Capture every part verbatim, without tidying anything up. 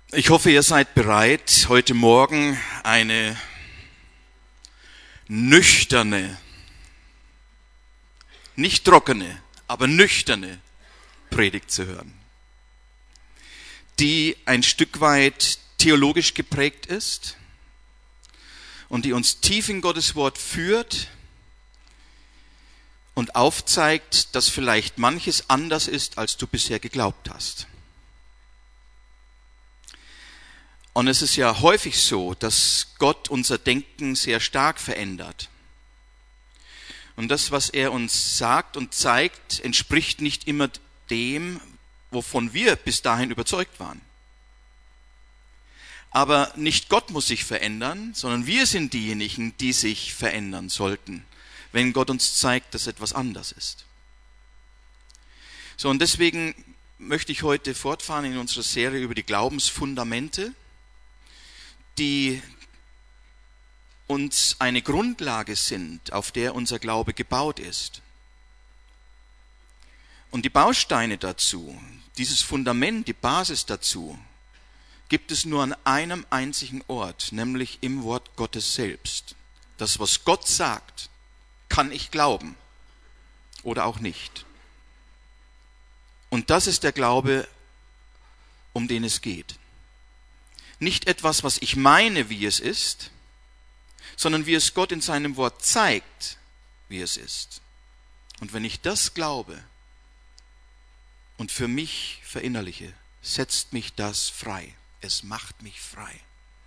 Ich hoffe, ihr seid bereit, heute Morgen eine nüchterne, nicht trockene, aber nüchterne Predigt zu hören, die ein Stück weit theologisch geprägt ist und die uns tief in Gottes Wort führt und aufzeigt, dass vielleicht manches anders ist, als du bisher geglaubt hast. Und es ist ja häufig so, dass Gott unser Denken sehr stark verändert. Und das, was er uns sagt und zeigt, entspricht nicht immer dem, wovon wir bis dahin überzeugt waren. Aber nicht Gott muss sich verändern, sondern wir sind diejenigen, die sich verändern sollten, wenn Gott uns zeigt, dass etwas anders ist. So, und deswegen möchte ich heute fortfahren in unserer Serie über die Glaubensfundamente, die uns eine Grundlage sind, auf der unser Glaube gebaut ist. Und die Bausteine dazu, dieses Fundament, die Basis dazu, gibt es nur an einem einzigen Ort, nämlich im Wort Gottes selbst. Das, was Gott sagt, kann ich glauben oder auch nicht. Und das ist der Glaube, um den es geht. Nicht etwas, was ich meine, wie es ist, sondern wie es Gott in seinem Wort zeigt, wie es ist. Und wenn ich das glaube und für mich verinnerliche, setzt mich das frei. Es macht mich frei.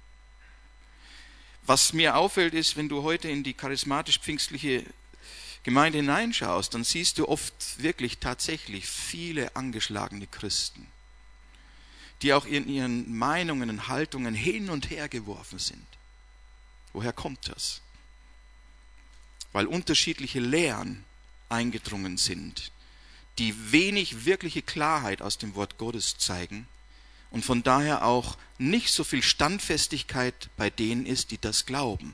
Was mir auffällt ist, wenn du heute in die charismatisch-pfingstliche Gemeinde hineinschaust, dann siehst du oft wirklich tatsächlich viele angeschlagene Christen, die auch in ihren Meinungen und Haltungen hin und her geworfen sind. Woher kommt das? Weil unterschiedliche Lehren eingedrungen sind, die wenig wirkliche Klarheit aus dem Wort Gottes zeigen und von daher auch nicht so viel Standfestigkeit bei denen ist, die das glauben.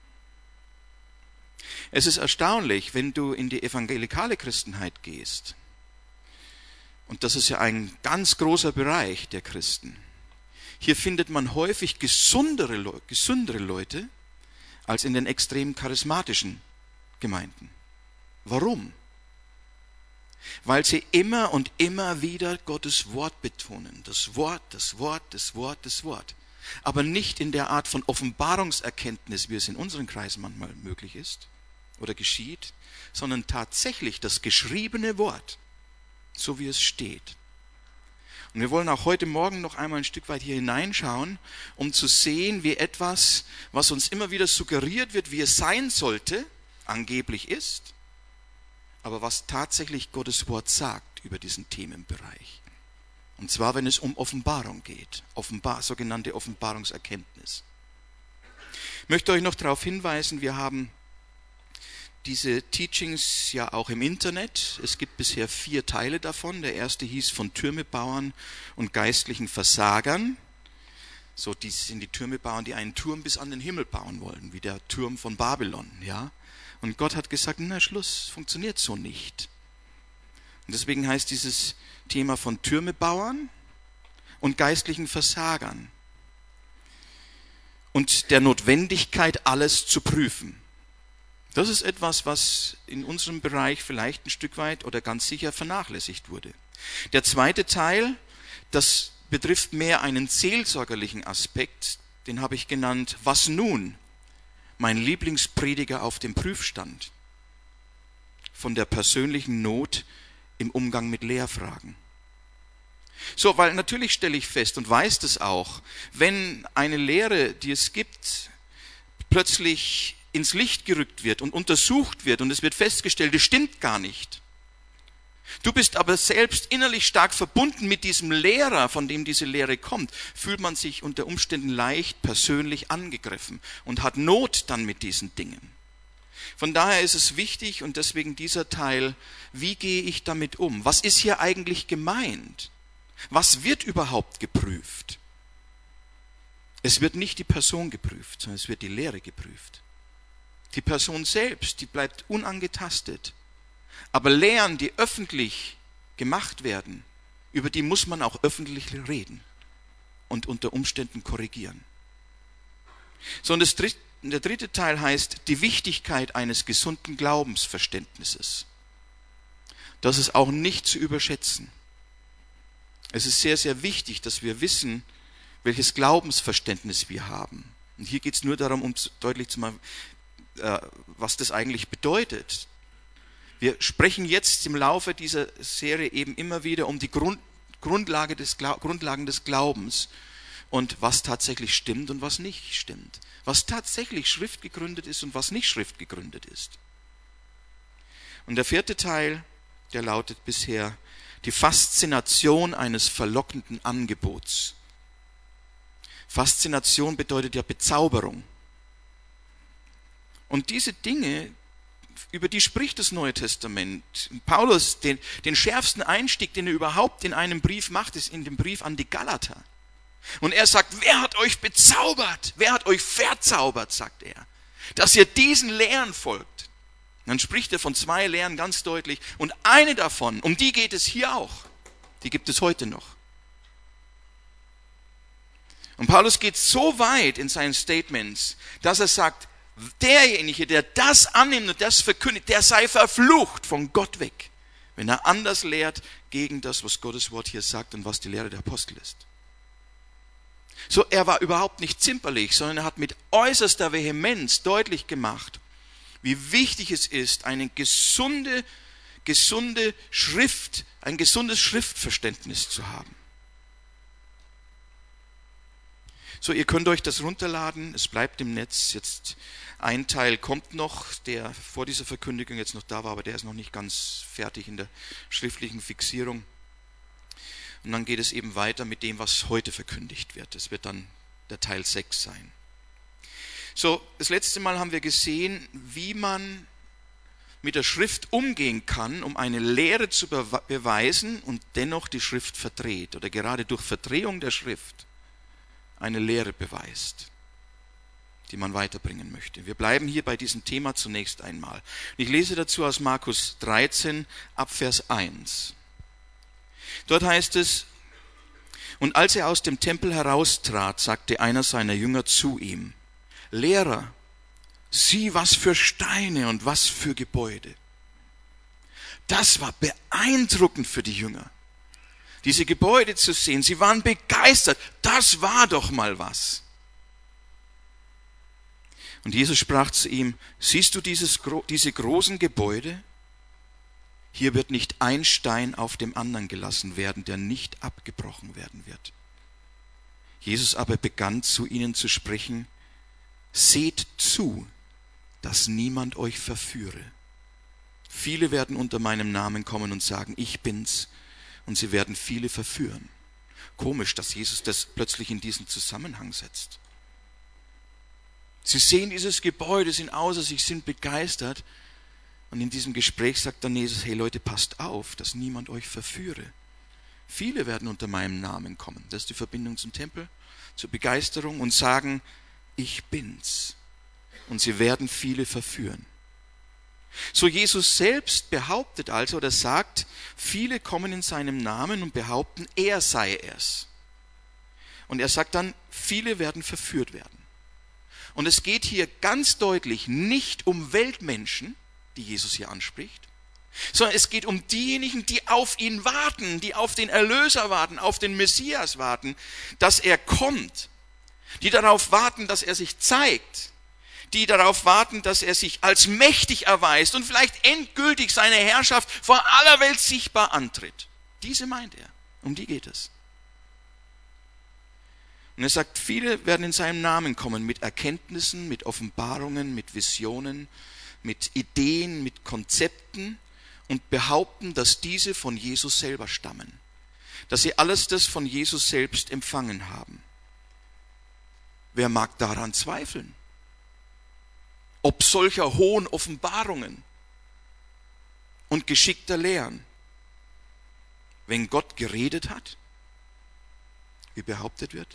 Es ist erstaunlich, wenn du in die evangelikale Christenheit gehst, und das ist ja ein ganz großer Bereich der Christen. Hier findet man häufig gesundere, Le- gesündere Leute als in den extrem charismatischen Gemeinden. Warum? Weil sie immer und immer wieder Gottes Wort betonen. Das Wort, das Wort, das Wort, das Wort. Aber nicht in der Art von Offenbarungserkenntnis, wie es in unseren Kreisen manchmal möglich ist oder geschieht, sondern tatsächlich das geschriebene Wort, so wie es steht. Und wir wollen auch heute Morgen noch einmal ein Stück weit hier hineinschauen, um zu sehen, wie etwas, was uns immer wieder suggeriert wird, wie es sein sollte, angeblich ist, aber was tatsächlich Gottes Wort sagt über diesen Themenbereich. Und zwar, wenn es um Offenbarung geht, Offenbar, sogenannte Offenbarungserkenntnis. Ich möchte euch noch darauf hinweisen, wir haben diese Teachings ja auch im Internet. Es gibt bisher vier Teile davon. Der erste hieß von Türmebauern und geistlichen Versagern. So, dies sind die Türmebauern, die einen Turm bis an den Himmel bauen wollen, wie der Turm von Babylon, ja. Und Gott hat gesagt, na Schluss, funktioniert so nicht. Und deswegen heißt dieses Thema von Türmebauern und geistlichen Versagern und der Notwendigkeit, alles zu prüfen. Das ist etwas, was in unserem Bereich vielleicht ein Stück weit oder ganz sicher vernachlässigt wurde. Der zweite Teil, das betrifft mehr einen seelsorgerlichen Aspekt, den habe ich genannt, was nun? Mein Lieblingsprediger auf dem Prüfstand. Von der persönlichen Not im Umgang mit Lehrfragen. So, weil natürlich stelle ich fest und weiß das auch, wenn eine Lehre, die es gibt, plötzlich ins Licht gerückt wird und untersucht wird und es wird festgestellt, das stimmt gar nicht. Du bist aber selbst innerlich stark verbunden mit diesem Lehrer, von dem diese Lehre kommt, fühlt man sich unter Umständen leicht persönlich angegriffen und hat Not dann mit diesen Dingen. Von daher ist es wichtig und deswegen dieser Teil, wie gehe ich damit um? Was ist hier eigentlich gemeint? Was wird überhaupt geprüft? Es wird nicht die Person geprüft, sondern es wird die Lehre geprüft. Die Person selbst, die bleibt unangetastet. Aber Lehren, die öffentlich gemacht werden, über die muss man auch öffentlich reden. und unter Umständen korrigieren. So, und das dritte, der dritte Teil heißt die Wichtigkeit eines gesunden Glaubensverständnisses. Das ist auch nicht zu überschätzen. Es ist sehr, sehr wichtig, dass wir wissen, welches Glaubensverständnis wir haben. Und hier geht es nur darum, um deutlich zu machen, was das eigentlich bedeutet. Wir sprechen jetzt im Laufe dieser Serie eben immer wieder um die Grund, Grundlage des, Grundlagen des Glaubens und was tatsächlich stimmt und was nicht stimmt. Was tatsächlich schriftgegründet ist und was nicht schriftgegründet ist. Und der vierte Teil, der lautet bisher die Faszination eines verlockenden Angebots. Faszination bedeutet ja Bezauberung. Und diese Dinge, über die spricht das Neue Testament. Paulus, den, den schärfsten Einstieg, den er überhaupt in einem Brief macht, ist in dem Brief an die Galater. Und er sagt, wer hat euch bezaubert? Wer hat euch verzaubert, sagt er, dass ihr diesen Lehren folgt. Dann spricht er von zwei Lehren ganz deutlich. Und eine davon, um die geht es hier auch. Die gibt es heute noch. Und Paulus geht so weit in seinen Statements, dass er sagt, derjenige, der das annimmt und das verkündigt, der sei verflucht von Gott weg, wenn er anders lehrt gegen das, was Gottes Wort hier sagt und was die Lehre der Apostel ist. So, er war überhaupt nicht zimperlich, sondern er hat mit äußerster Vehemenz deutlich gemacht, wie wichtig es ist, eine gesunde, gesunde Schrift, ein gesundes Schriftverständnis zu haben. So, ihr könnt euch das runterladen, es bleibt im Netz. Jetzt ein Teil kommt noch, der vor dieser Verkündigung jetzt noch da war, aber der ist noch nicht ganz fertig in der schriftlichen Fixierung. Und dann geht es eben weiter mit dem, was heute verkündigt wird. Das wird dann der Teil sechs sein. So, das letzte Mal haben wir gesehen, wie man mit der Schrift umgehen kann, um eine Lehre zu beweisen und dennoch die Schrift verdreht oder gerade durch Verdrehung der Schrift eine Lehre beweist, die man weiterbringen möchte. Wir bleiben hier bei diesem Thema zunächst einmal. Ich lese dazu aus Markus dreizehn ab Vers eins. Dort heißt es, und als er aus dem Tempel heraustrat, sagte einer seiner Jünger zu ihm, Lehrer, sieh, was für Steine und was für Gebäude. Das war beeindruckend für die Jünger. Diese Gebäude zu sehen, sie waren begeistert. Das war doch mal was. Und Jesus sprach zu ihm, siehst du dieses, diese großen Gebäude? Hier wird nicht ein Stein auf dem anderen gelassen werden, der nicht abgebrochen werden wird. Jesus aber begann zu ihnen zu sprechen, seht zu, dass niemand euch verführe. Viele werden unter meinem Namen kommen und sagen, ich bin's, und sie werden viele verführen. Komisch, dass Jesus das plötzlich in diesen Zusammenhang setzt. Sie sehen dieses Gebäude, sind außer sich, sind begeistert. Und in diesem Gespräch sagt dann Jesus, hey Leute, passt auf, dass niemand euch verführe. Viele werden unter meinem Namen kommen. Das ist die Verbindung zum Tempel, zur Begeisterung und sagen, ich bin's. Und sie werden viele verführen. So Jesus selbst behauptet also oder sagt, viele kommen in seinem Namen und behaupten, er sei es. Und er sagt dann, viele werden verführt werden. Und es geht hier ganz deutlich nicht um Weltmenschen, die Jesus hier anspricht, sondern es geht um diejenigen, die auf ihn warten, die auf den Erlöser warten, auf den Messias warten, dass er kommt, die darauf warten, dass er sich zeigt, die darauf warten, dass er sich als mächtig erweist und vielleicht endgültig seine Herrschaft vor aller Welt sichtbar antritt. Diese meint er, um die geht es. Und er sagt, viele werden in seinem Namen kommen mit Erkenntnissen, mit Offenbarungen, mit Visionen, mit Ideen, mit Konzepten und behaupten, dass diese von Jesus selber stammen. Dass sie alles das von Jesus selbst empfangen haben. Wer mag daran zweifeln? Ob solcher hohen Offenbarungen und geschickter Lehren, wenn Gott geredet hat, wie behauptet wird?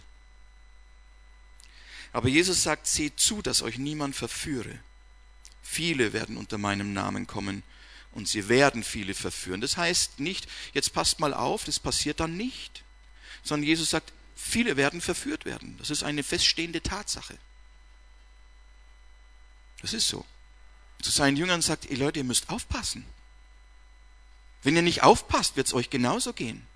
Aber Jesus sagt, seht zu, dass euch niemand verführe. Viele werden unter meinem Namen kommen und sie werden viele verführen. Das heißt nicht, jetzt passt mal auf, das passiert dann nicht, sondern Jesus sagt, viele werden verführt werden. Das ist eine feststehende Tatsache. Das ist so. Zu seinen Jüngern sagt, ihr Leute, ihr müsst aufpassen. Wenn ihr nicht aufpasst, wird es euch genauso gehen.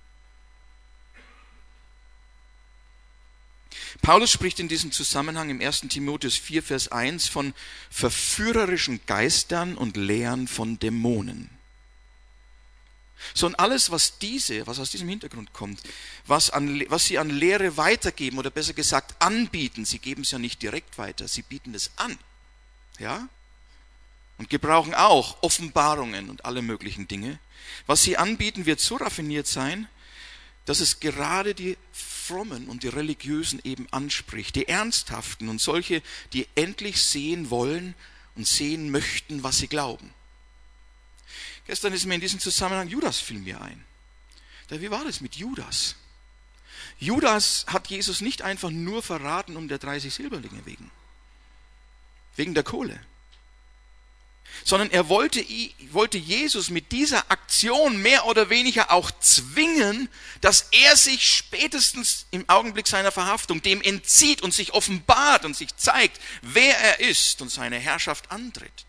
Paulus spricht in diesem Zusammenhang im ersten Timotheus vier, Vers eins von verführerischen Geistern und Lehren von Dämonen. So, und alles, was diese, was aus diesem Hintergrund kommt, was, an, was sie an Lehre weitergeben, oder besser gesagt anbieten, sie geben es ja nicht direkt weiter, sie bieten es an. Ja? Und gebrauchen auch Offenbarungen und alle möglichen Dinge. Was sie anbieten, wird so raffiniert sein, dass es gerade die Frommen und die Religiösen eben anspricht, die Ernsthaften und solche, die endlich sehen wollen und sehen möchten, was sie glauben. Gestern ist mir in diesem Zusammenhang Judas fiel mir ein. Da, wie war das mit Judas? Judas hat Jesus nicht einfach nur verraten um der dreißig Silberlinge wegen. Wegen der Kohle. Sondern er wollte, wollte Jesus mit dieser Aktion mehr oder weniger auch zwingen, dass er sich spätestens im Augenblick seiner Verhaftung dem entzieht und sich offenbart und sich zeigt, wer er ist und seine Herrschaft antritt.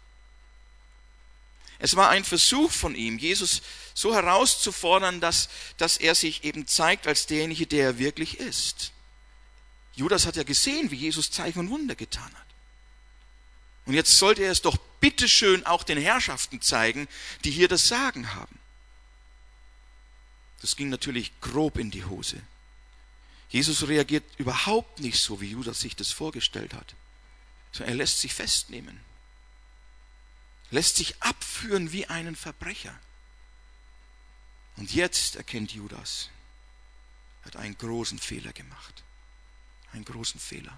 Es war ein Versuch von ihm, Jesus so herauszufordern, dass, dass er sich eben zeigt als derjenige, der er wirklich ist. Judas hat ja gesehen, wie Jesus Zeichen und Wunder getan hat. Und jetzt sollte er es doch bitteschön auch den Herrschaften zeigen, die hier das Sagen haben. Das ging natürlich grob in die Hose. Jesus reagiert überhaupt nicht so, wie Judas sich das vorgestellt hat, sondern er lässt sich festnehmen. Lässt sich abführen wie einen Verbrecher. Und jetzt erkennt Judas, er hat einen großen Fehler gemacht. Einen großen Fehler.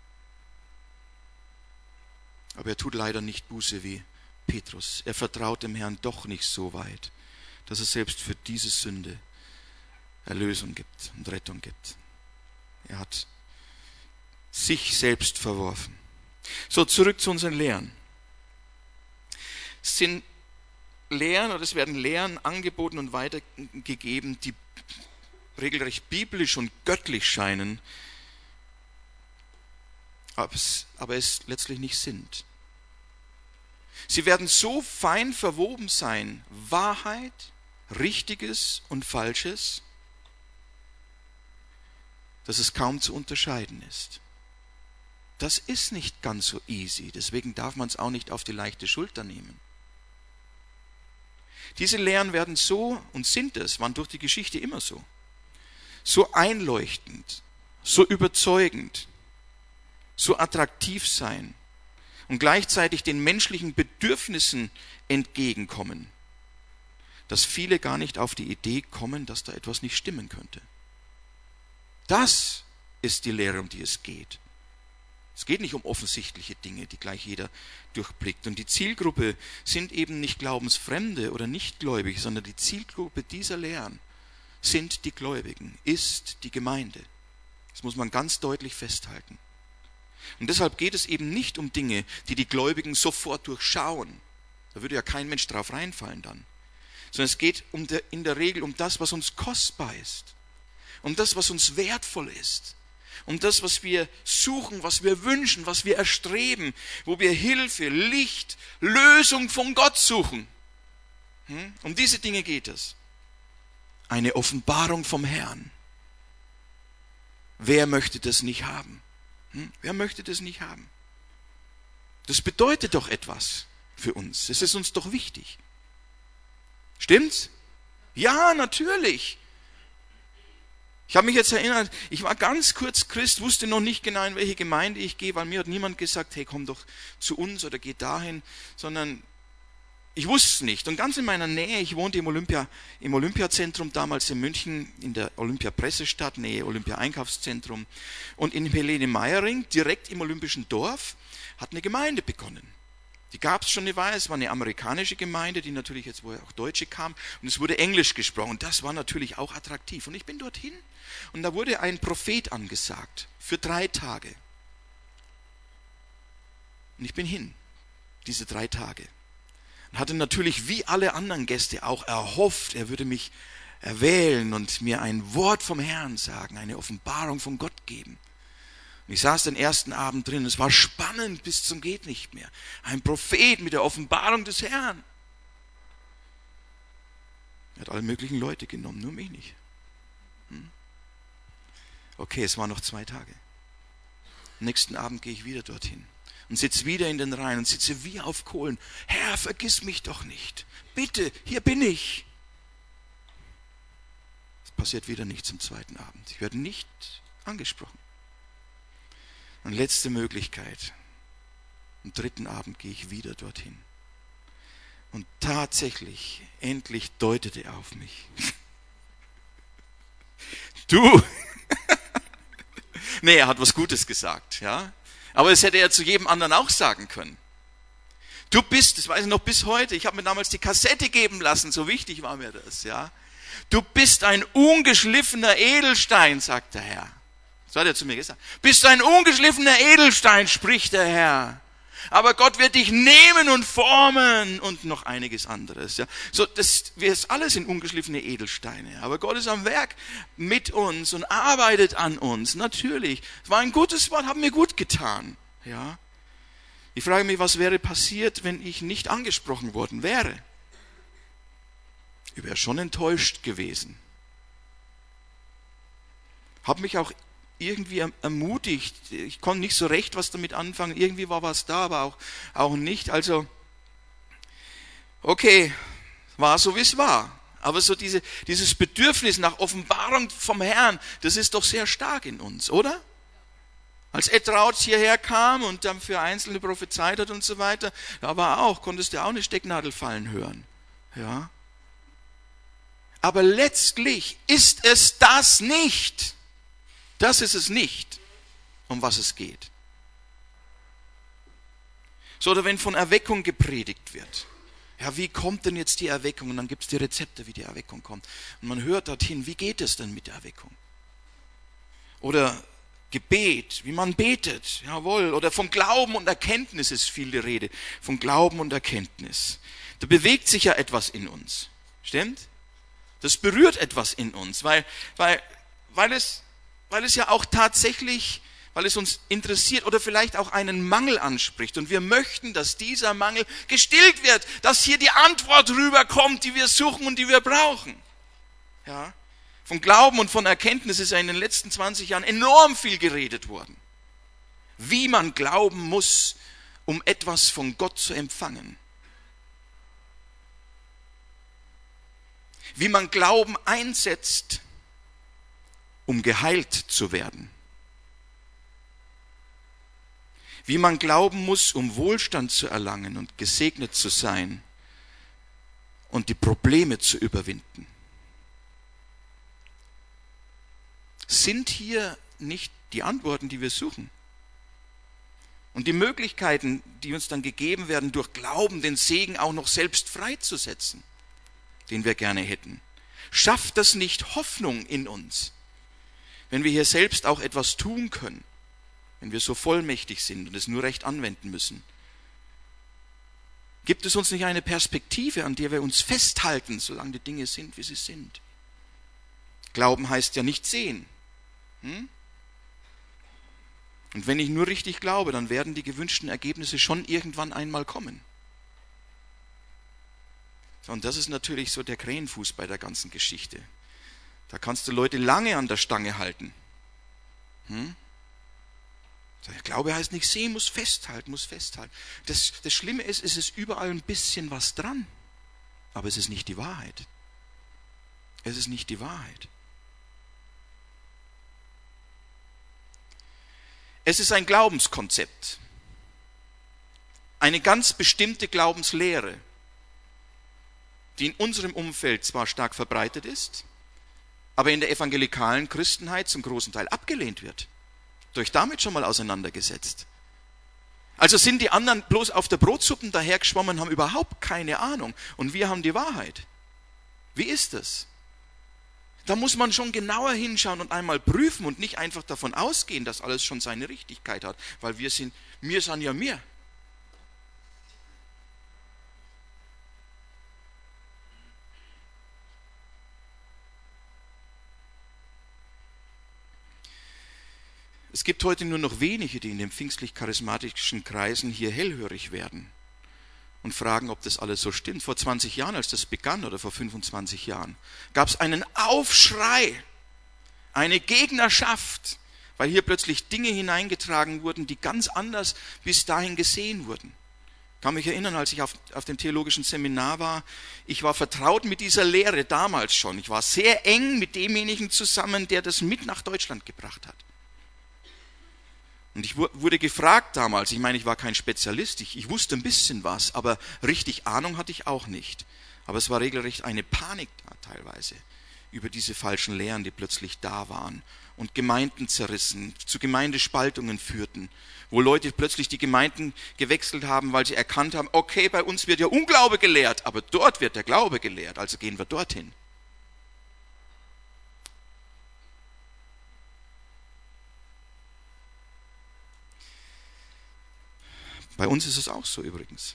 Aber er tut leider nicht Buße wie Petrus. Er vertraut dem Herrn doch nicht so weit, dass es selbst für diese Sünde Erlösung gibt und Rettung gibt. Er hat sich selbst verworfen. So, zurück zu unseren Lehren. Es sind Lehren oder es werden Lehren angeboten und weitergegeben, die regelrecht biblisch und göttlich scheinen, aber es, aber es letztlich nicht sind. Sie werden so fein verwoben sein, Wahrheit, Richtiges und Falsches, dass es kaum zu unterscheiden ist. Das ist nicht ganz so easy, deswegen darf man es auch nicht auf die leichte Schulter nehmen. Diese Lehren werden so, und sind es, waren durch die Geschichte immer so, so einleuchtend, so überzeugend, so attraktiv sein und gleichzeitig den menschlichen Bedürfnissen entgegenkommen, dass viele gar nicht auf die Idee kommen, dass da etwas nicht stimmen könnte. Das ist die Lehre, um die es geht. Es geht nicht um offensichtliche Dinge, die gleich jeder durchblickt. Und die Zielgruppe sind eben nicht Glaubensfremde oder Nichtgläubige, sondern die Zielgruppe dieser Lehren sind die Gläubigen, ist die Gemeinde. Das muss man ganz deutlich festhalten. Und deshalb geht es eben nicht um Dinge, die die Gläubigen sofort durchschauen. Da würde ja kein Mensch drauf reinfallen dann. Sondern es geht um der, in der Regel um das, was uns kostbar ist. Um das, was uns wertvoll ist. Um das, was wir suchen, was wir wünschen, was wir erstreben. Wo wir Hilfe, Licht, Lösung von Gott suchen. Hm? Um diese Dinge geht es. Eine Offenbarung vom Herrn. Wer möchte das nicht haben? Hm? Wer möchte das nicht haben? Das bedeutet doch etwas für uns. Das ist uns doch wichtig. Stimmt's? Ja, natürlich. Ich habe mich jetzt erinnert, ich war ganz kurz Christ, wusste noch nicht genau, in welche Gemeinde ich gehe, weil mir hat niemand gesagt, hey, komm doch zu uns oder geh dahin, sondern ich wusste es nicht. Und ganz in meiner Nähe, ich wohnte im Olympia, im Olympiazentrum damals in München, in der Olympia-Pressestadt, Nähe Olympia-Einkaufszentrum. Und in Helene Meiering, direkt im Olympischen Dorf, hat eine Gemeinde begonnen. Die gab es schon eine Weile, es war eine amerikanische Gemeinde, die natürlich jetzt, wo auch Deutsche kamen, und es wurde Englisch gesprochen. Und das war natürlich auch attraktiv. Und ich bin dorthin und da wurde ein Prophet angesagt für drei Tage. Und ich bin hin, diese drei Tage. Und hatte natürlich wie alle anderen Gäste auch erhofft, er würde mich erwählen und mir ein Wort vom Herrn sagen, eine Offenbarung von Gott geben. Und ich saß den ersten Abend drin, es war spannend bis zum geht nicht mehr. Ein Prophet mit der Offenbarung des Herrn. Er hat alle möglichen Leute genommen, nur mich nicht. Hm? Okay, es waren noch zwei Tage. Am nächsten Abend gehe ich wieder dorthin und sitze wieder in den Reihen und sitze wie auf Kohlen. Herr, vergiss mich doch nicht. Bitte, hier bin ich. Es passiert wieder nichts am zweiten Abend. Ich werde nicht angesprochen. Und letzte Möglichkeit. Am dritten Abend gehe ich wieder dorthin. Und tatsächlich, endlich deutete er auf mich. Du! Nee, er hat was Gutes gesagt, ja. Aber das hätte er zu jedem anderen auch sagen können. Du bist, das weiß ich noch bis heute, ich habe mir damals die Kassette geben lassen, so wichtig war mir das, ja. Du bist ein ungeschliffener Edelstein, sagt der Herr. Das hat er zu mir gesagt. Bist ein ungeschliffener Edelstein, spricht der Herr. Aber Gott wird dich nehmen und formen und noch einiges anderes. Ja. So, das, wir sind alles in ungeschliffene Edelsteine. Aber Gott ist am Werk mit uns und arbeitet an uns. Natürlich. Es war ein gutes Wort, hat mir gut getan. Ja. Ich frage mich, was wäre passiert, wenn ich nicht angesprochen worden wäre? Ich wäre schon enttäuscht gewesen. Habe mich auch irgendwie ermutigt. Ich konnte nicht so recht was damit anfangen. Irgendwie war was da, aber auch, auch nicht. Also, okay, war so wie es war. Aber so diese, dieses Bedürfnis nach Offenbarung vom Herrn, das ist doch sehr stark in uns, oder? Als Etraut hierher kam und dann für Einzelne prophezeit hat und so weiter, da war auch, konntest du auch eine Stecknadel fallen hören. Ja. Aber letztlich ist es das nicht. Das ist es nicht, um was es geht. So, oder wenn von Erweckung gepredigt wird. Ja, wie kommt denn jetzt die Erweckung? Und dann gibt es die Rezepte, wie die Erweckung kommt. Und man hört dorthin, wie geht es denn mit der Erweckung? Oder Gebet, wie man betet, jawohl. Oder vom Glauben und Erkenntnis ist viel die Rede. Von Glauben und Erkenntnis. Da bewegt sich ja etwas in uns. Stimmt? Das berührt etwas in uns, weil, weil, weil es... Weil es ja auch tatsächlich, weil es uns interessiert oder vielleicht auch einen Mangel anspricht. Und wir möchten, dass dieser Mangel gestillt wird, dass hier die Antwort rüberkommt, die wir suchen und die wir brauchen. Ja? Von Glauben und von Erkenntnis ist ja in den letzten zwanzig Jahren enorm viel geredet worden. Wie man glauben muss, um etwas von Gott zu empfangen. Wie man Glauben einsetzt, um geheilt zu werden. Wie man glauben muss, um Wohlstand zu erlangen und gesegnet zu sein und die Probleme zu überwinden. Sind hier nicht die Antworten, die wir suchen? Und die Möglichkeiten, die uns dann gegeben werden, durch Glauben den Segen auch noch selbst freizusetzen, den wir gerne hätten. Schafft das nicht Hoffnung in uns? Wenn wir hier selbst auch etwas tun können, wenn wir so vollmächtig sind und es nur recht anwenden müssen, gibt es uns nicht eine Perspektive, an der wir uns festhalten, solange die Dinge sind, wie sie sind? Glauben heißt ja nicht sehen. Hm? Und wenn ich nur richtig glaube, dann werden die gewünschten Ergebnisse schon irgendwann einmal kommen. Und das ist natürlich so der Krähenfuß bei der ganzen Geschichte. Da kannst du Leute lange an der Stange halten. Hm? Der Glaube heißt nicht sehen, muss festhalten, muss festhalten. Das, das Schlimme ist, es ist überall ein bisschen was dran. Aber es ist nicht die Wahrheit. Es ist nicht die Wahrheit. Es ist ein Glaubenskonzept. Eine ganz bestimmte Glaubenslehre, die in unserem Umfeld zwar stark verbreitet ist, aber in der evangelikalen Christenheit zum großen Teil abgelehnt wird. Durch damit schon mal auseinandergesetzt. Also sind die anderen bloß auf der Brotsuppen dahergeschwommen, haben überhaupt keine Ahnung. Und wir haben die Wahrheit. Wie ist das? Da muss man schon genauer hinschauen und einmal prüfen und nicht einfach davon ausgehen, dass alles schon seine Richtigkeit hat. Weil wir sind, wir sind ja wir. Es gibt heute nur noch wenige, die in den pfingstlich-charismatischen Kreisen hier hellhörig werden und fragen, ob das alles so stimmt. Vor zwanzig Jahren, als das begann, oder vor fünfundzwanzig Jahren, gab es einen Aufschrei, eine Gegnerschaft, weil hier plötzlich Dinge hineingetragen wurden, die ganz anders bis dahin gesehen wurden. Ich kann mich erinnern, als ich auf, auf dem theologischen Seminar war, ich war vertraut mit dieser Lehre damals schon. Ich war sehr eng mit demjenigen zusammen, der das mit nach Deutschland gebracht hat. Und ich wurde gefragt damals, ich meine, ich war kein Spezialist, ich, ich wusste ein bisschen was, aber richtig Ahnung hatte ich auch nicht. Aber es war regelrecht eine Panik da teilweise über diese falschen Lehren, die plötzlich da waren und Gemeinden zerrissen, zu Gemeindespaltungen führten, wo Leute plötzlich die Gemeinden gewechselt haben, weil sie erkannt haben, okay, bei uns wird ja Unglaube gelehrt, aber dort wird der Glaube gelehrt, also gehen wir dorthin. Bei uns ist es auch so übrigens.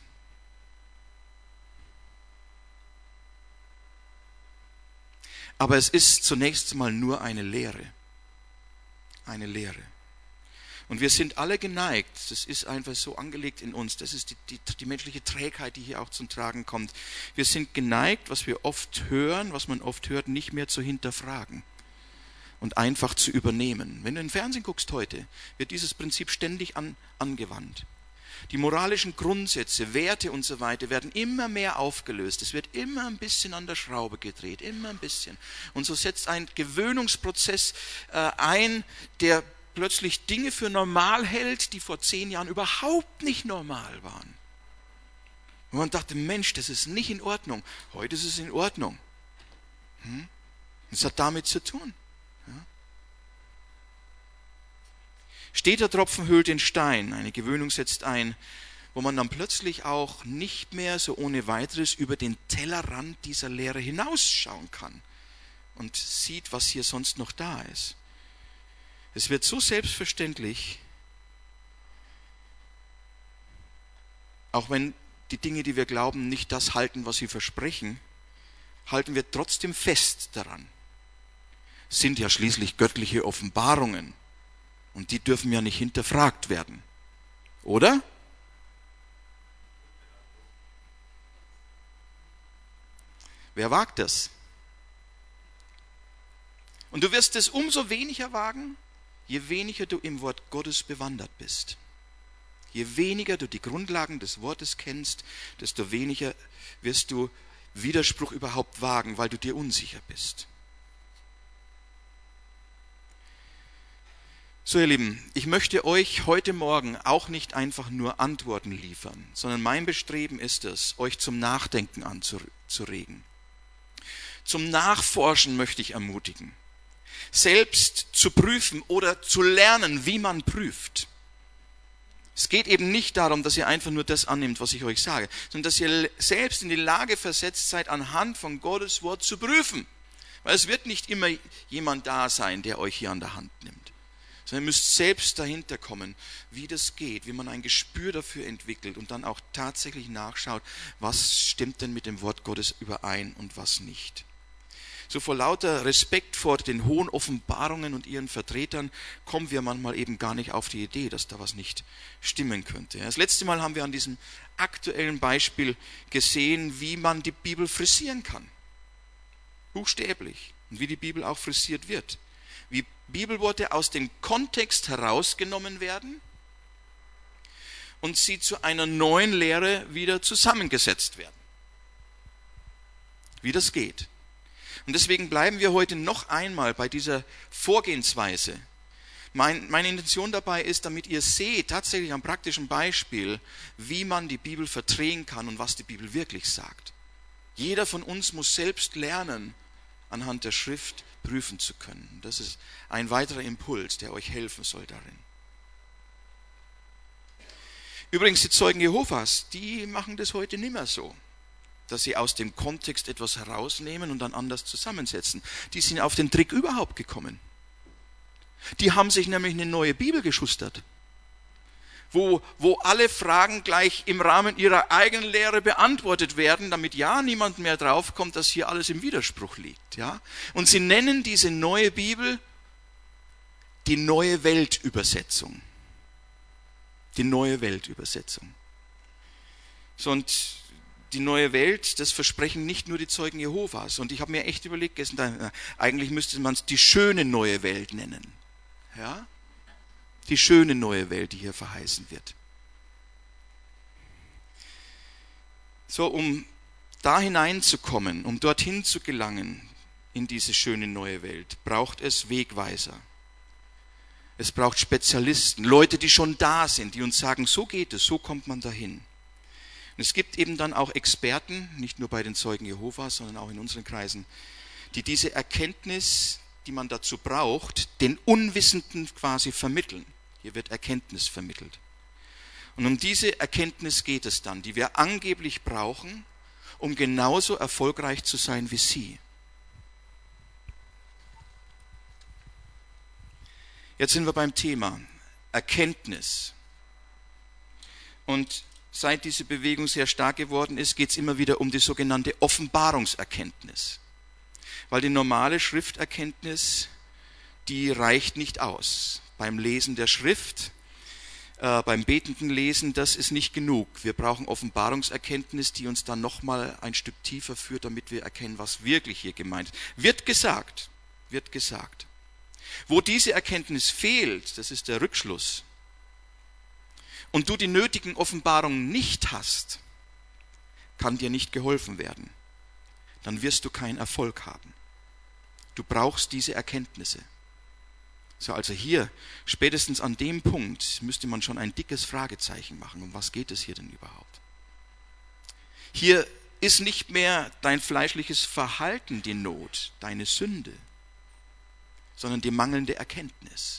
Aber es ist zunächst mal nur eine Lehre. Eine Lehre. Und wir sind alle geneigt, das ist einfach so angelegt in uns, das ist die, die, die menschliche Trägheit, die hier auch zum Tragen kommt. Wir sind geneigt, was wir oft hören, was man oft hört, nicht mehr zu hinterfragen und einfach zu übernehmen. Wenn du in den Fernsehen guckst heute, wird dieses Prinzip ständig an, angewandt. Die moralischen Grundsätze, Werte und so weiter werden immer mehr aufgelöst. Es wird immer ein bisschen an der Schraube gedreht, immer ein bisschen. Und so setzt ein Gewöhnungsprozess äh, ein, der plötzlich Dinge für normal hält, die vor zehn Jahren überhaupt nicht normal waren. Und man dachte, Mensch, das ist nicht in Ordnung. Heute ist es in Ordnung. Hm? Das hat damit zu tun. Ja? Steter Tropfen höhlt den Stein, eine Gewöhnung setzt ein, wo man dann plötzlich auch nicht mehr so ohne weiteres über den Tellerrand dieser Lehre hinausschauen kann und sieht, was hier sonst noch da ist. Es wird so selbstverständlich, auch wenn die Dinge, die wir glauben, nicht das halten, was sie versprechen, halten wir trotzdem fest daran. Es sind ja schließlich göttliche Offenbarungen. Und die dürfen ja nicht hinterfragt werden. Oder? Wer wagt das? Und du wirst es umso weniger wagen, je weniger du im Wort Gottes bewandert bist. Je weniger du die Grundlagen des Wortes kennst, desto weniger wirst du Widerspruch überhaupt wagen, weil du dir unsicher bist. So, ihr Lieben, ich möchte euch heute Morgen auch nicht einfach nur Antworten liefern, sondern mein Bestreben ist es, euch zum Nachdenken anzuregen. Zum Nachforschen möchte ich ermutigen, selbst zu prüfen oder zu lernen, wie man prüft. Es geht eben nicht darum, dass ihr einfach nur das annimmt, was ich euch sage, sondern dass ihr selbst in die Lage versetzt seid, anhand von Gottes Wort zu prüfen. Weil es wird nicht immer jemand da sein, der euch hier an der Hand nimmt. Sondern ihr müsst selbst dahinter kommen, wie das geht, wie man ein Gespür dafür entwickelt und dann auch tatsächlich nachschaut, was stimmt denn mit dem Wort Gottes überein und was nicht. So vor lauter Respekt vor den hohen Offenbarungen und ihren Vertretern kommen wir manchmal eben gar nicht auf die Idee, dass da was nicht stimmen könnte. Das letzte Mal haben wir an diesem aktuellen Beispiel gesehen, wie man die Bibel frisieren kann. Buchstäblich. Und wie die Bibel auch frisiert wird. Wie Bibelworte aus dem Kontext herausgenommen werden und sie zu einer neuen Lehre wieder zusammengesetzt werden. Wie das geht. Und deswegen bleiben wir heute noch einmal bei dieser Vorgehensweise. Mein, meine Intention dabei ist, damit ihr seht, tatsächlich am praktischen Beispiel, wie man die Bibel verdrehen kann und was die Bibel wirklich sagt. Jeder von uns muss selbst lernen, anhand der Schrift prüfen zu können. Das ist ein weiterer Impuls, der euch helfen soll darin. Übrigens, die Zeugen Jehovas, die machen das heute nicht mehr so, dass sie aus dem Kontext etwas herausnehmen und dann anders zusammensetzen. Die sind auf den Trick überhaupt gekommen. Die haben sich nämlich eine neue Bibel geschustert, wo, wo alle Fragen gleich im Rahmen ihrer eigenen Lehre beantwortet werden, damit ja niemand mehr draufkommt, dass hier alles im Widerspruch liegt. Ja? Und sie nennen diese neue Bibel die neue Weltübersetzung. Die neue Weltübersetzung. So, und die neue Welt, das versprechen nicht nur die Zeugen Jehovas. Und ich habe mir echt überlegt, gestern, eigentlich müsste man es die schöne neue Welt nennen. Ja? Die schöne neue Welt, die hier verheißen wird. So, um da hineinzukommen, um dorthin zu gelangen, in diese schöne neue Welt, braucht es Wegweiser. Es braucht Spezialisten, Leute, die schon da sind, die uns sagen, so geht es, so kommt man dahin. Und es gibt eben dann auch Experten, nicht nur bei den Zeugen Jehovas, sondern auch in unseren Kreisen, die diese Erkenntnis, die man dazu braucht, den Unwissenden quasi vermitteln. Hier wird Erkenntnis vermittelt. Und um diese Erkenntnis geht es dann, die wir angeblich brauchen, um genauso erfolgreich zu sein wie sie. Jetzt sind wir beim Thema Erkenntnis. Und seit diese Bewegung sehr stark geworden ist, geht es immer wieder um die sogenannte Offenbarungserkenntnis. Weil die normale Schrifterkenntnis, die reicht nicht aus. Beim Lesen der Schrift, äh, beim betenden Lesen, das ist nicht genug. Wir brauchen Offenbarungserkenntnis, die uns dann nochmal ein Stück tiefer führt, damit wir erkennen, was wirklich hier gemeint ist. Wird gesagt, wird gesagt. Wo diese Erkenntnis fehlt, das ist der Rückschluss, und du die nötigen Offenbarungen nicht hast, kann dir nicht geholfen werden. Dann wirst du keinen Erfolg haben. Du brauchst diese Erkenntnisse. So, also hier, spätestens an dem Punkt, müsste man schon ein dickes Fragezeichen machen. Um was geht es hier denn überhaupt? Hier ist nicht mehr dein fleischliches Verhalten die Not, deine Sünde, sondern die mangelnde Erkenntnis.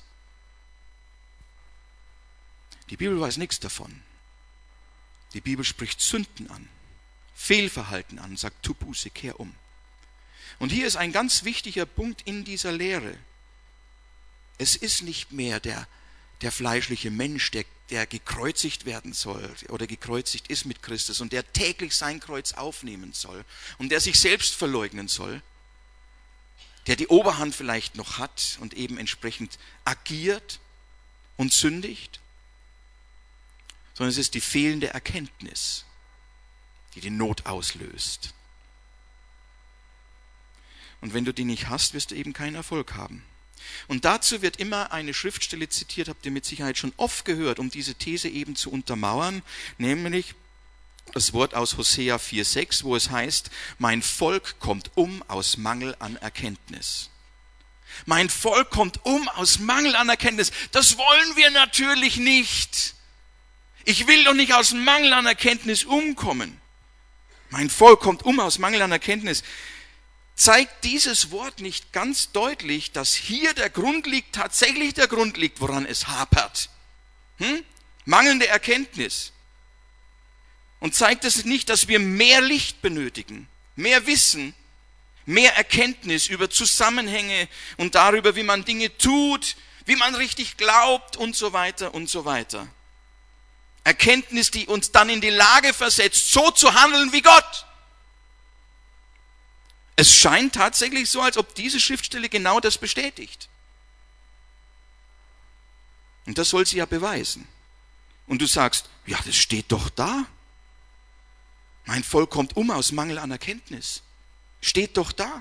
Die Bibel weiß nichts davon. Die Bibel spricht Sünden an, Fehlverhalten an, sagt, tu Buße, kehr um. Und hier ist ein ganz wichtiger Punkt in dieser Lehre. Es ist nicht mehr der, der fleischliche Mensch, der, der gekreuzigt werden soll oder gekreuzigt ist mit Christus und der täglich sein Kreuz aufnehmen soll und der sich selbst verleugnen soll, der die Oberhand vielleicht noch hat und eben entsprechend agiert und sündigt, sondern es ist die fehlende Erkenntnis, die die Not auslöst. Und wenn du die nicht hast, wirst du eben keinen Erfolg haben. Und dazu wird immer eine Schriftstelle zitiert, habt ihr mit Sicherheit schon oft gehört, um diese These eben zu untermauern, nämlich das Wort aus Hosea vier sechs, wo es heißt, mein Volk kommt um aus Mangel an Erkenntnis. Mein Volk kommt um aus Mangel an Erkenntnis. Das wollen wir natürlich nicht. Ich will doch nicht aus Mangel an Erkenntnis umkommen. Mein Volk kommt um aus Mangel an Erkenntnis. Zeigt dieses Wort nicht ganz deutlich, dass hier der Grund liegt, tatsächlich der Grund liegt, woran es hapert? Hm? Mangelnde Erkenntnis. Und zeigt es nicht, dass wir mehr Licht benötigen, mehr Wissen, mehr Erkenntnis über Zusammenhänge und darüber, wie man Dinge tut, wie man richtig glaubt und so weiter und so weiter. Erkenntnis, die uns dann in die Lage versetzt, so zu handeln wie Gott. Es scheint tatsächlich so, als ob diese Schriftstelle genau das bestätigt. Und das soll sie ja beweisen. Und du sagst, ja, das steht doch da. Mein Volk kommt um aus Mangel an Erkenntnis. Steht doch da.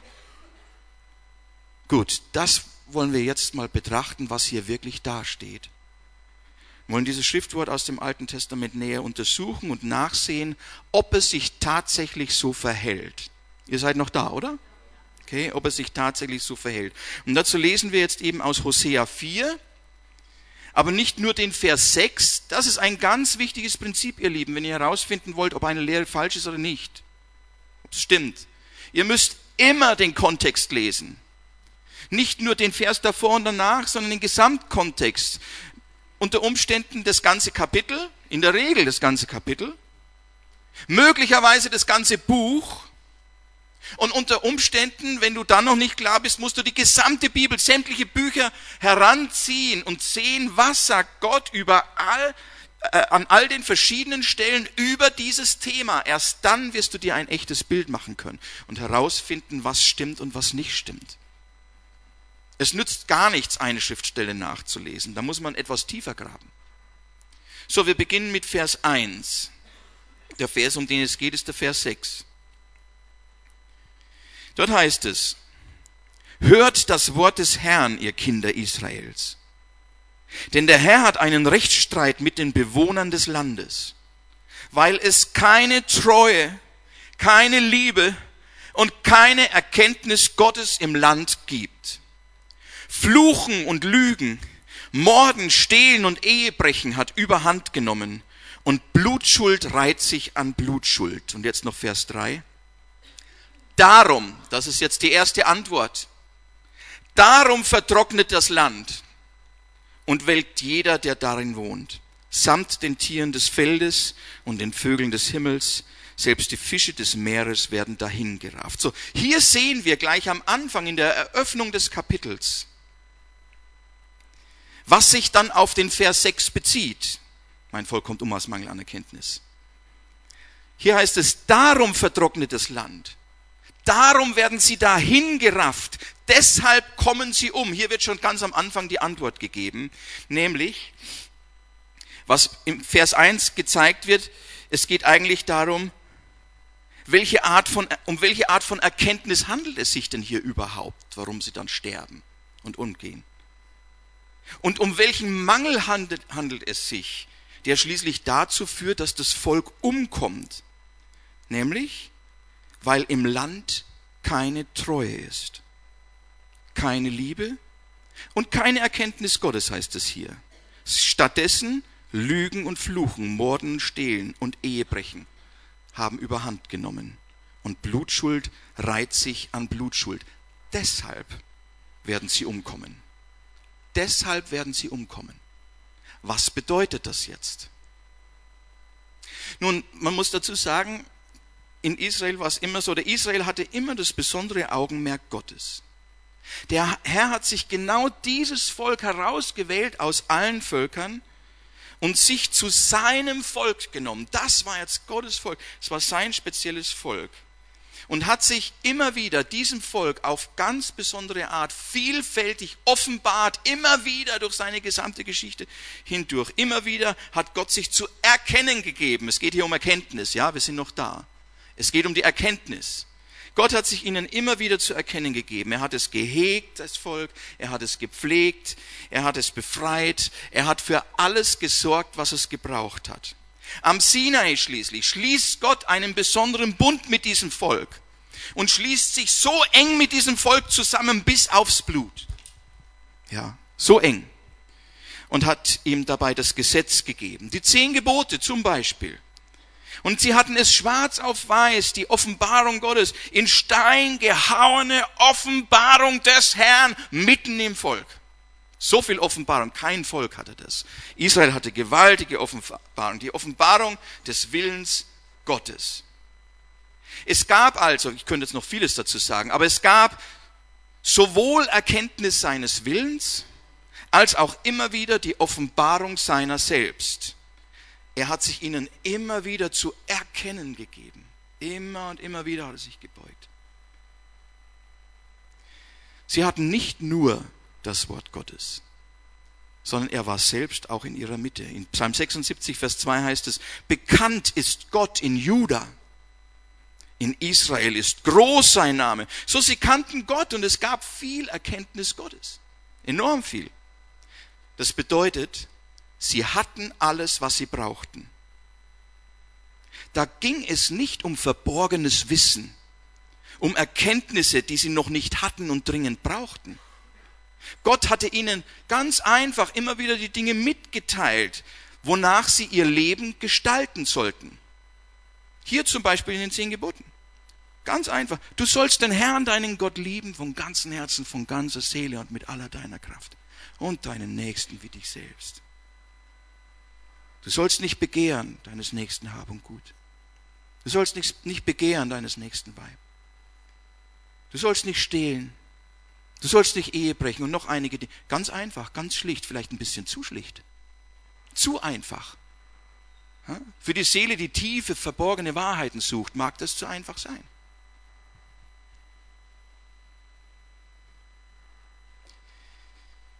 Gut, das wollen wir jetzt mal betrachten, was hier wirklich dasteht. Wir wollen dieses Schriftwort aus dem Alten Testament näher untersuchen und nachsehen, ob es sich tatsächlich so verhält. Ihr seid noch da, oder? Okay, ob es sich tatsächlich so verhält. Und dazu lesen wir jetzt eben aus Hosea vier, aber nicht nur den Vers sechs. Das ist ein ganz wichtiges Prinzip, ihr Lieben, wenn ihr herausfinden wollt, ob eine Lehre falsch ist oder nicht. Ob es stimmt. Ihr müsst immer den Kontext lesen. Nicht nur den Vers davor und danach, sondern den Gesamtkontext. Unter Umständen das ganze Kapitel, in der Regel das ganze Kapitel, möglicherweise das ganze Buch und unter Umständen, wenn du dann noch nicht klar bist, musst du die gesamte Bibel, sämtliche Bücher heranziehen und sehen, was sagt Gott überall, äh, an all den verschiedenen Stellen über dieses Thema. Erst dann wirst du dir ein echtes Bild machen können und herausfinden, was stimmt und was nicht stimmt. Es nützt gar nichts, eine Schriftstelle nachzulesen. Da muss man etwas tiefer graben. So, wir beginnen mit Vers eins. Der Vers, um den es geht, ist der Vers sechs. Dort heißt es: Hört das Wort des Herrn, ihr Kinder Israels. Denn der Herr hat einen Rechtsstreit mit den Bewohnern des Landes, weil es keine Treue, keine Liebe und keine Erkenntnis Gottes im Land gibt. Fluchen und Lügen, Morden, Stehlen und Ehebrechen hat überhand genommen und Blutschuld reiht sich an Blutschuld. Und jetzt noch Vers drei. Darum, das ist jetzt die erste Antwort, darum vertrocknet das Land und welkt jeder, der darin wohnt, samt den Tieren des Feldes und den Vögeln des Himmels, selbst die Fische des Meeres werden dahingerafft. So, hier sehen wir gleich am Anfang in der Eröffnung des Kapitels, was sich dann auf den Vers sechs bezieht. Mein Volk kommt um aus Mangel an Erkenntnis. Hier heißt es, darum vertrocknet das Land. Darum werden sie dahingerafft. Deshalb kommen sie um. Hier wird schon ganz am Anfang die Antwort gegeben, nämlich, was im Vers eins gezeigt wird, es geht eigentlich darum, welche Art von, um welche Art von Erkenntnis handelt es sich denn hier überhaupt, warum sie dann sterben und umgehen. Und um welchen Mangel handelt, handelt es sich, der schließlich dazu führt, dass das Volk umkommt, nämlich, weil im Land keine Treue ist, keine Liebe und keine Erkenntnis Gottes, heißt es hier. Stattdessen Lügen und Fluchen, Morden, Stehlen und Ehebrechen haben überhand genommen und Blutschuld reiht sich an Blutschuld. Deshalb werden sie umkommen. Deshalb werden sie umkommen. Was bedeutet das jetzt? Nun, man muss dazu sagen, in Israel war es immer so, der Israel hatte immer das besondere Augenmerk Gottes. Der Herr hat sich genau dieses Volk herausgewählt aus allen Völkern und sich zu seinem Volk genommen. Das war jetzt Gottes Volk, es war sein spezielles Volk. Und hat sich immer wieder diesem Volk auf ganz besondere Art vielfältig offenbart, immer wieder durch seine gesamte Geschichte hindurch. Immer wieder hat Gott sich zu erkennen gegeben. Es geht hier um Erkenntnis, ja, wir sind noch da. Es geht um die Erkenntnis. Gott hat sich ihnen immer wieder zu erkennen gegeben. Er hat es gehegt, das Volk, er hat es gepflegt, er hat es befreit, er hat für alles gesorgt, was es gebraucht hat. Am Sinai schließlich schließt Gott einen besonderen Bund mit diesem Volk und schließt sich so eng mit diesem Volk zusammen bis aufs Blut. Ja, so eng. Und hat ihm dabei das Gesetz gegeben. Die zehn Gebote zum Beispiel. Und sie hatten es schwarz auf weiß, die Offenbarung Gottes, in Stein gehauene Offenbarung des Herrn mitten im Volk. So viel Offenbarung, kein Volk hatte das. Israel hatte gewaltige Offenbarung, die Offenbarung des Willens Gottes. Es gab also, ich könnte jetzt noch vieles dazu sagen, aber es gab sowohl Erkenntnis seines Willens, als auch immer wieder die Offenbarung seiner selbst. Er hat sich ihnen immer wieder zu erkennen gegeben. Immer und immer wieder hat er sich gebeugt. Sie hatten nicht nur das Wort Gottes, sondern er war selbst auch in ihrer Mitte. In Psalm sechsundsiebzig, Vers zwei heißt es, bekannt ist Gott in Juda, in Israel ist groß sein Name. So, sie kannten Gott und es gab viel Erkenntnis Gottes, enorm viel. Das bedeutet, sie hatten alles, was sie brauchten. Da ging es nicht um verborgenes Wissen, um Erkenntnisse, die sie noch nicht hatten und dringend brauchten. Gott hatte ihnen ganz einfach immer wieder die Dinge mitgeteilt, wonach sie ihr Leben gestalten sollten. Hier zum Beispiel in den zehn Geboten. Ganz einfach. Du sollst den Herrn, deinen Gott lieben von ganzem Herzen, von ganzer Seele und mit aller deiner Kraft. Und deinen Nächsten wie dich selbst. Du sollst nicht begehren deines Nächsten Hab und Gut. Du sollst nicht, nicht begehren deines Nächsten Weib. Du sollst nicht stehlen. Du sollst nicht Ehe brechen und noch einige Dinge. Ganz einfach, ganz schlicht, vielleicht ein bisschen zu schlicht. Zu einfach. Für die Seele, die tiefe, verborgene Wahrheiten sucht, mag das zu einfach sein.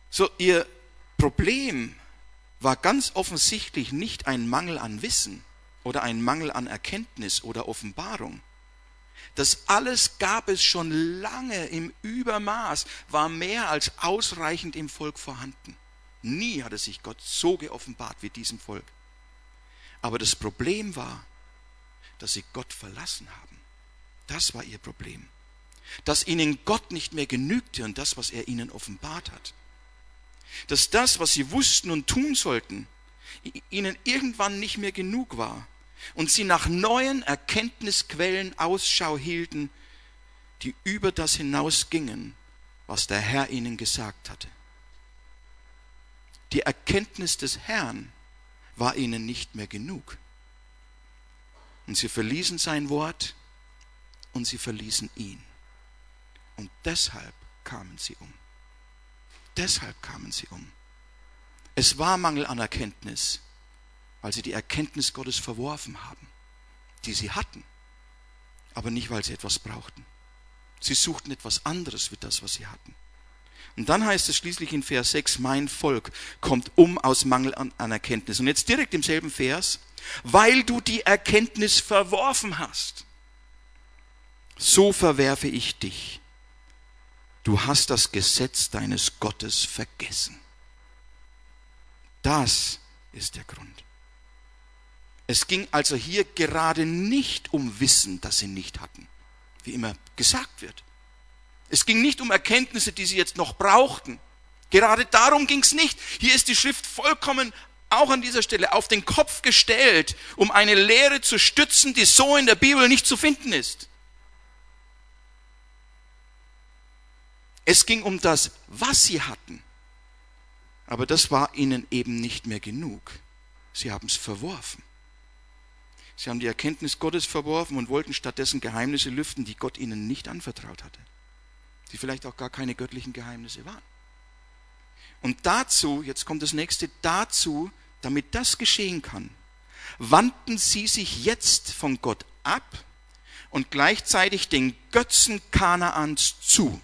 So, ihr Problem war ganz offensichtlich nicht ein Mangel an Wissen oder ein Mangel an Erkenntnis oder Offenbarung. Das alles gab es schon lange im Übermaß, war mehr als ausreichend im Volk vorhanden. Nie hatte sich Gott so geoffenbart wie diesem Volk. Aber das Problem war, dass sie Gott verlassen haben. Das war ihr Problem. Dass ihnen Gott nicht mehr genügte und das, was er ihnen offenbart hat. Dass das, was sie wussten und tun sollten, ihnen irgendwann nicht mehr genug war. Und sie nach neuen Erkenntnisquellen Ausschau hielten, die über das hinausgingen, was der Herr ihnen gesagt hatte. Die Erkenntnis des Herrn war ihnen nicht mehr genug. Und sie verließen sein Wort und sie verließen ihn. Und deshalb kamen sie um. Deshalb kamen sie um. Es war Mangel an Erkenntnis, weil sie die Erkenntnis Gottes verworfen haben, die sie hatten, aber nicht, weil sie etwas brauchten. Sie suchten etwas anderes wie das, was sie hatten. Und dann heißt es schließlich in Vers sechs, mein Volk kommt um aus Mangel an, an Erkenntnis. Und jetzt direkt im selben Vers, weil du die Erkenntnis verworfen hast, so verwerfe ich dich. Du hast das Gesetz deines Gottes vergessen. Das ist der Grund. Es ging also hier gerade nicht um Wissen, das sie nicht hatten, wie immer gesagt wird. Es ging nicht um Erkenntnisse, die sie jetzt noch brauchten. Gerade darum ging es nicht. Hier ist die Schrift vollkommen, auch an dieser Stelle, auf den Kopf gestellt, um eine Lehre zu stützen, die so in der Bibel nicht zu finden ist. Es ging um das, was sie hatten. Aber das war ihnen eben nicht mehr genug. Sie haben es verworfen. Sie haben die Erkenntnis Gottes verworfen und wollten stattdessen Geheimnisse lüften, die Gott ihnen nicht anvertraut hatte. Die vielleicht auch gar keine göttlichen Geheimnisse waren. Und dazu, jetzt kommt das nächste, dazu, damit das geschehen kann, wandten sie sich jetzt von Gott ab und gleichzeitig den Götzen Kanaans zu,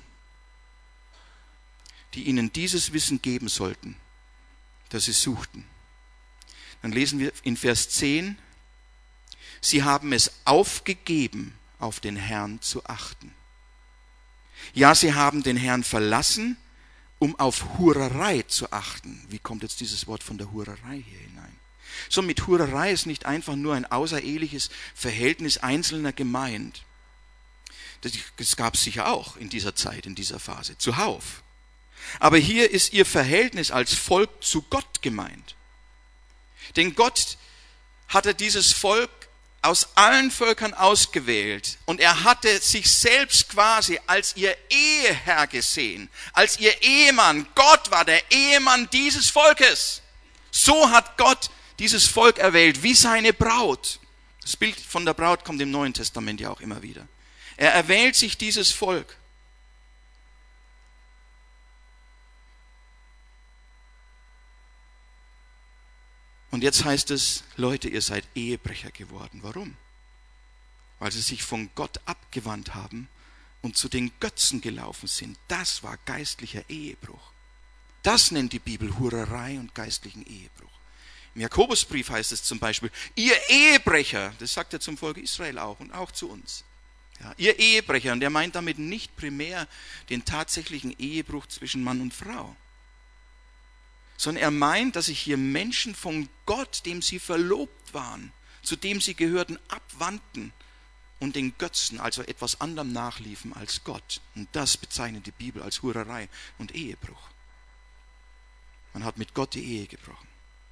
die ihnen dieses Wissen geben sollten, das sie suchten. Dann lesen wir in Vers zehn, sie haben es aufgegeben, auf den Herrn zu achten. Ja, sie haben den Herrn verlassen, um auf Hurerei zu achten. Wie kommt jetzt dieses Wort von der Hurerei hier hinein? So, mit Hurerei ist nicht einfach nur ein außereheliches Verhältnis Einzelner gemeint. Das, das gab es sicher auch in dieser Zeit, in dieser Phase, zuhauf. Aber hier ist ihr Verhältnis als Volk zu Gott gemeint. Denn Gott hatte dieses Volk aus allen Völkern ausgewählt und er hatte sich selbst quasi als ihr Eheherr gesehen, als ihr Ehemann. Gott war der Ehemann dieses Volkes. So hat Gott dieses Volk erwählt, wie seine Braut. Das Bild von der Braut kommt im Neuen Testament ja auch immer wieder. Er erwählt sich dieses Volk. Und jetzt heißt es, Leute, ihr seid Ehebrecher geworden. Warum? Weil sie sich von Gott abgewandt haben und zu den Götzen gelaufen sind. Das war geistlicher Ehebruch. Das nennt die Bibel Hurerei und geistlichen Ehebruch. Im Jakobusbrief heißt es zum Beispiel, ihr Ehebrecher, das sagt er zum Volk Israel auch und auch zu uns. Ja, ihr Ehebrecher, und er meint damit nicht primär den tatsächlichen Ehebruch zwischen Mann und Frau, sondern er meint, dass sich hier Menschen von Gott, dem sie verlobt waren, zu dem sie gehörten, abwandten und den Götzen, also etwas anderem nachliefen als Gott. Und das bezeichnet die Bibel als Hurerei und Ehebruch. Man hat mit Gott die Ehe gebrochen.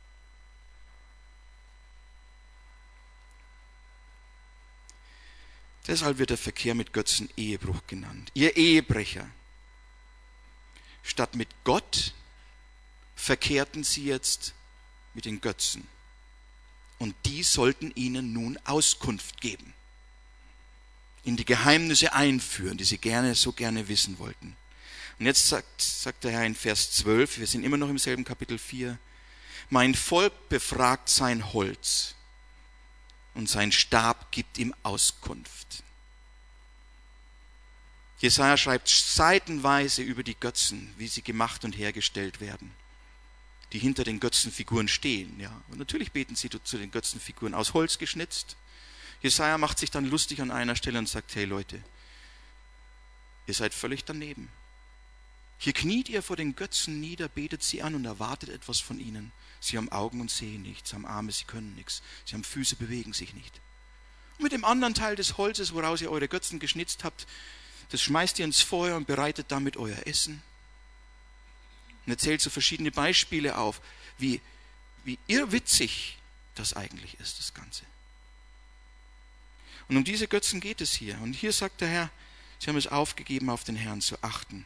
Deshalb wird der Verkehr mit Götzen Ehebruch genannt. Ihr Ehebrecher. Statt mit Gott verkehrten sie jetzt mit den Götzen. Und die sollten ihnen nun Auskunft geben. In die Geheimnisse einführen, die sie gerne, so gerne wissen wollten. Und jetzt sagt, sagt der Herr in Vers zwölf, wir sind immer noch im selben Kapitel vier, mein Volk befragt sein Holz und sein Stab gibt ihm Auskunft. Jesaja schreibt seitenweise über die Götzen, wie sie gemacht und hergestellt werden, die hinter den Götzenfiguren stehen. Ja. Und natürlich beten sie zu den Götzenfiguren, aus Holz geschnitzt. Jesaja macht sich dann lustig an einer Stelle und sagt, hey Leute, ihr seid völlig daneben. Hier kniet ihr vor den Götzen nieder, betet sie an und erwartet etwas von ihnen. Sie haben Augen und sehen nichts, haben Arme, sie können nichts. Sie haben Füße, bewegen sich nicht. Und mit dem anderen Teil des Holzes, woraus ihr eure Götzen geschnitzt habt, das schmeißt ihr ins Feuer und bereitet damit euer Essen. Und erzählt so verschiedene Beispiele auf, wie, wie irrwitzig das eigentlich ist, das Ganze. Und um diese Götzen geht es hier. Und hier sagt der Herr, sie haben es aufgegeben, auf den Herrn zu achten.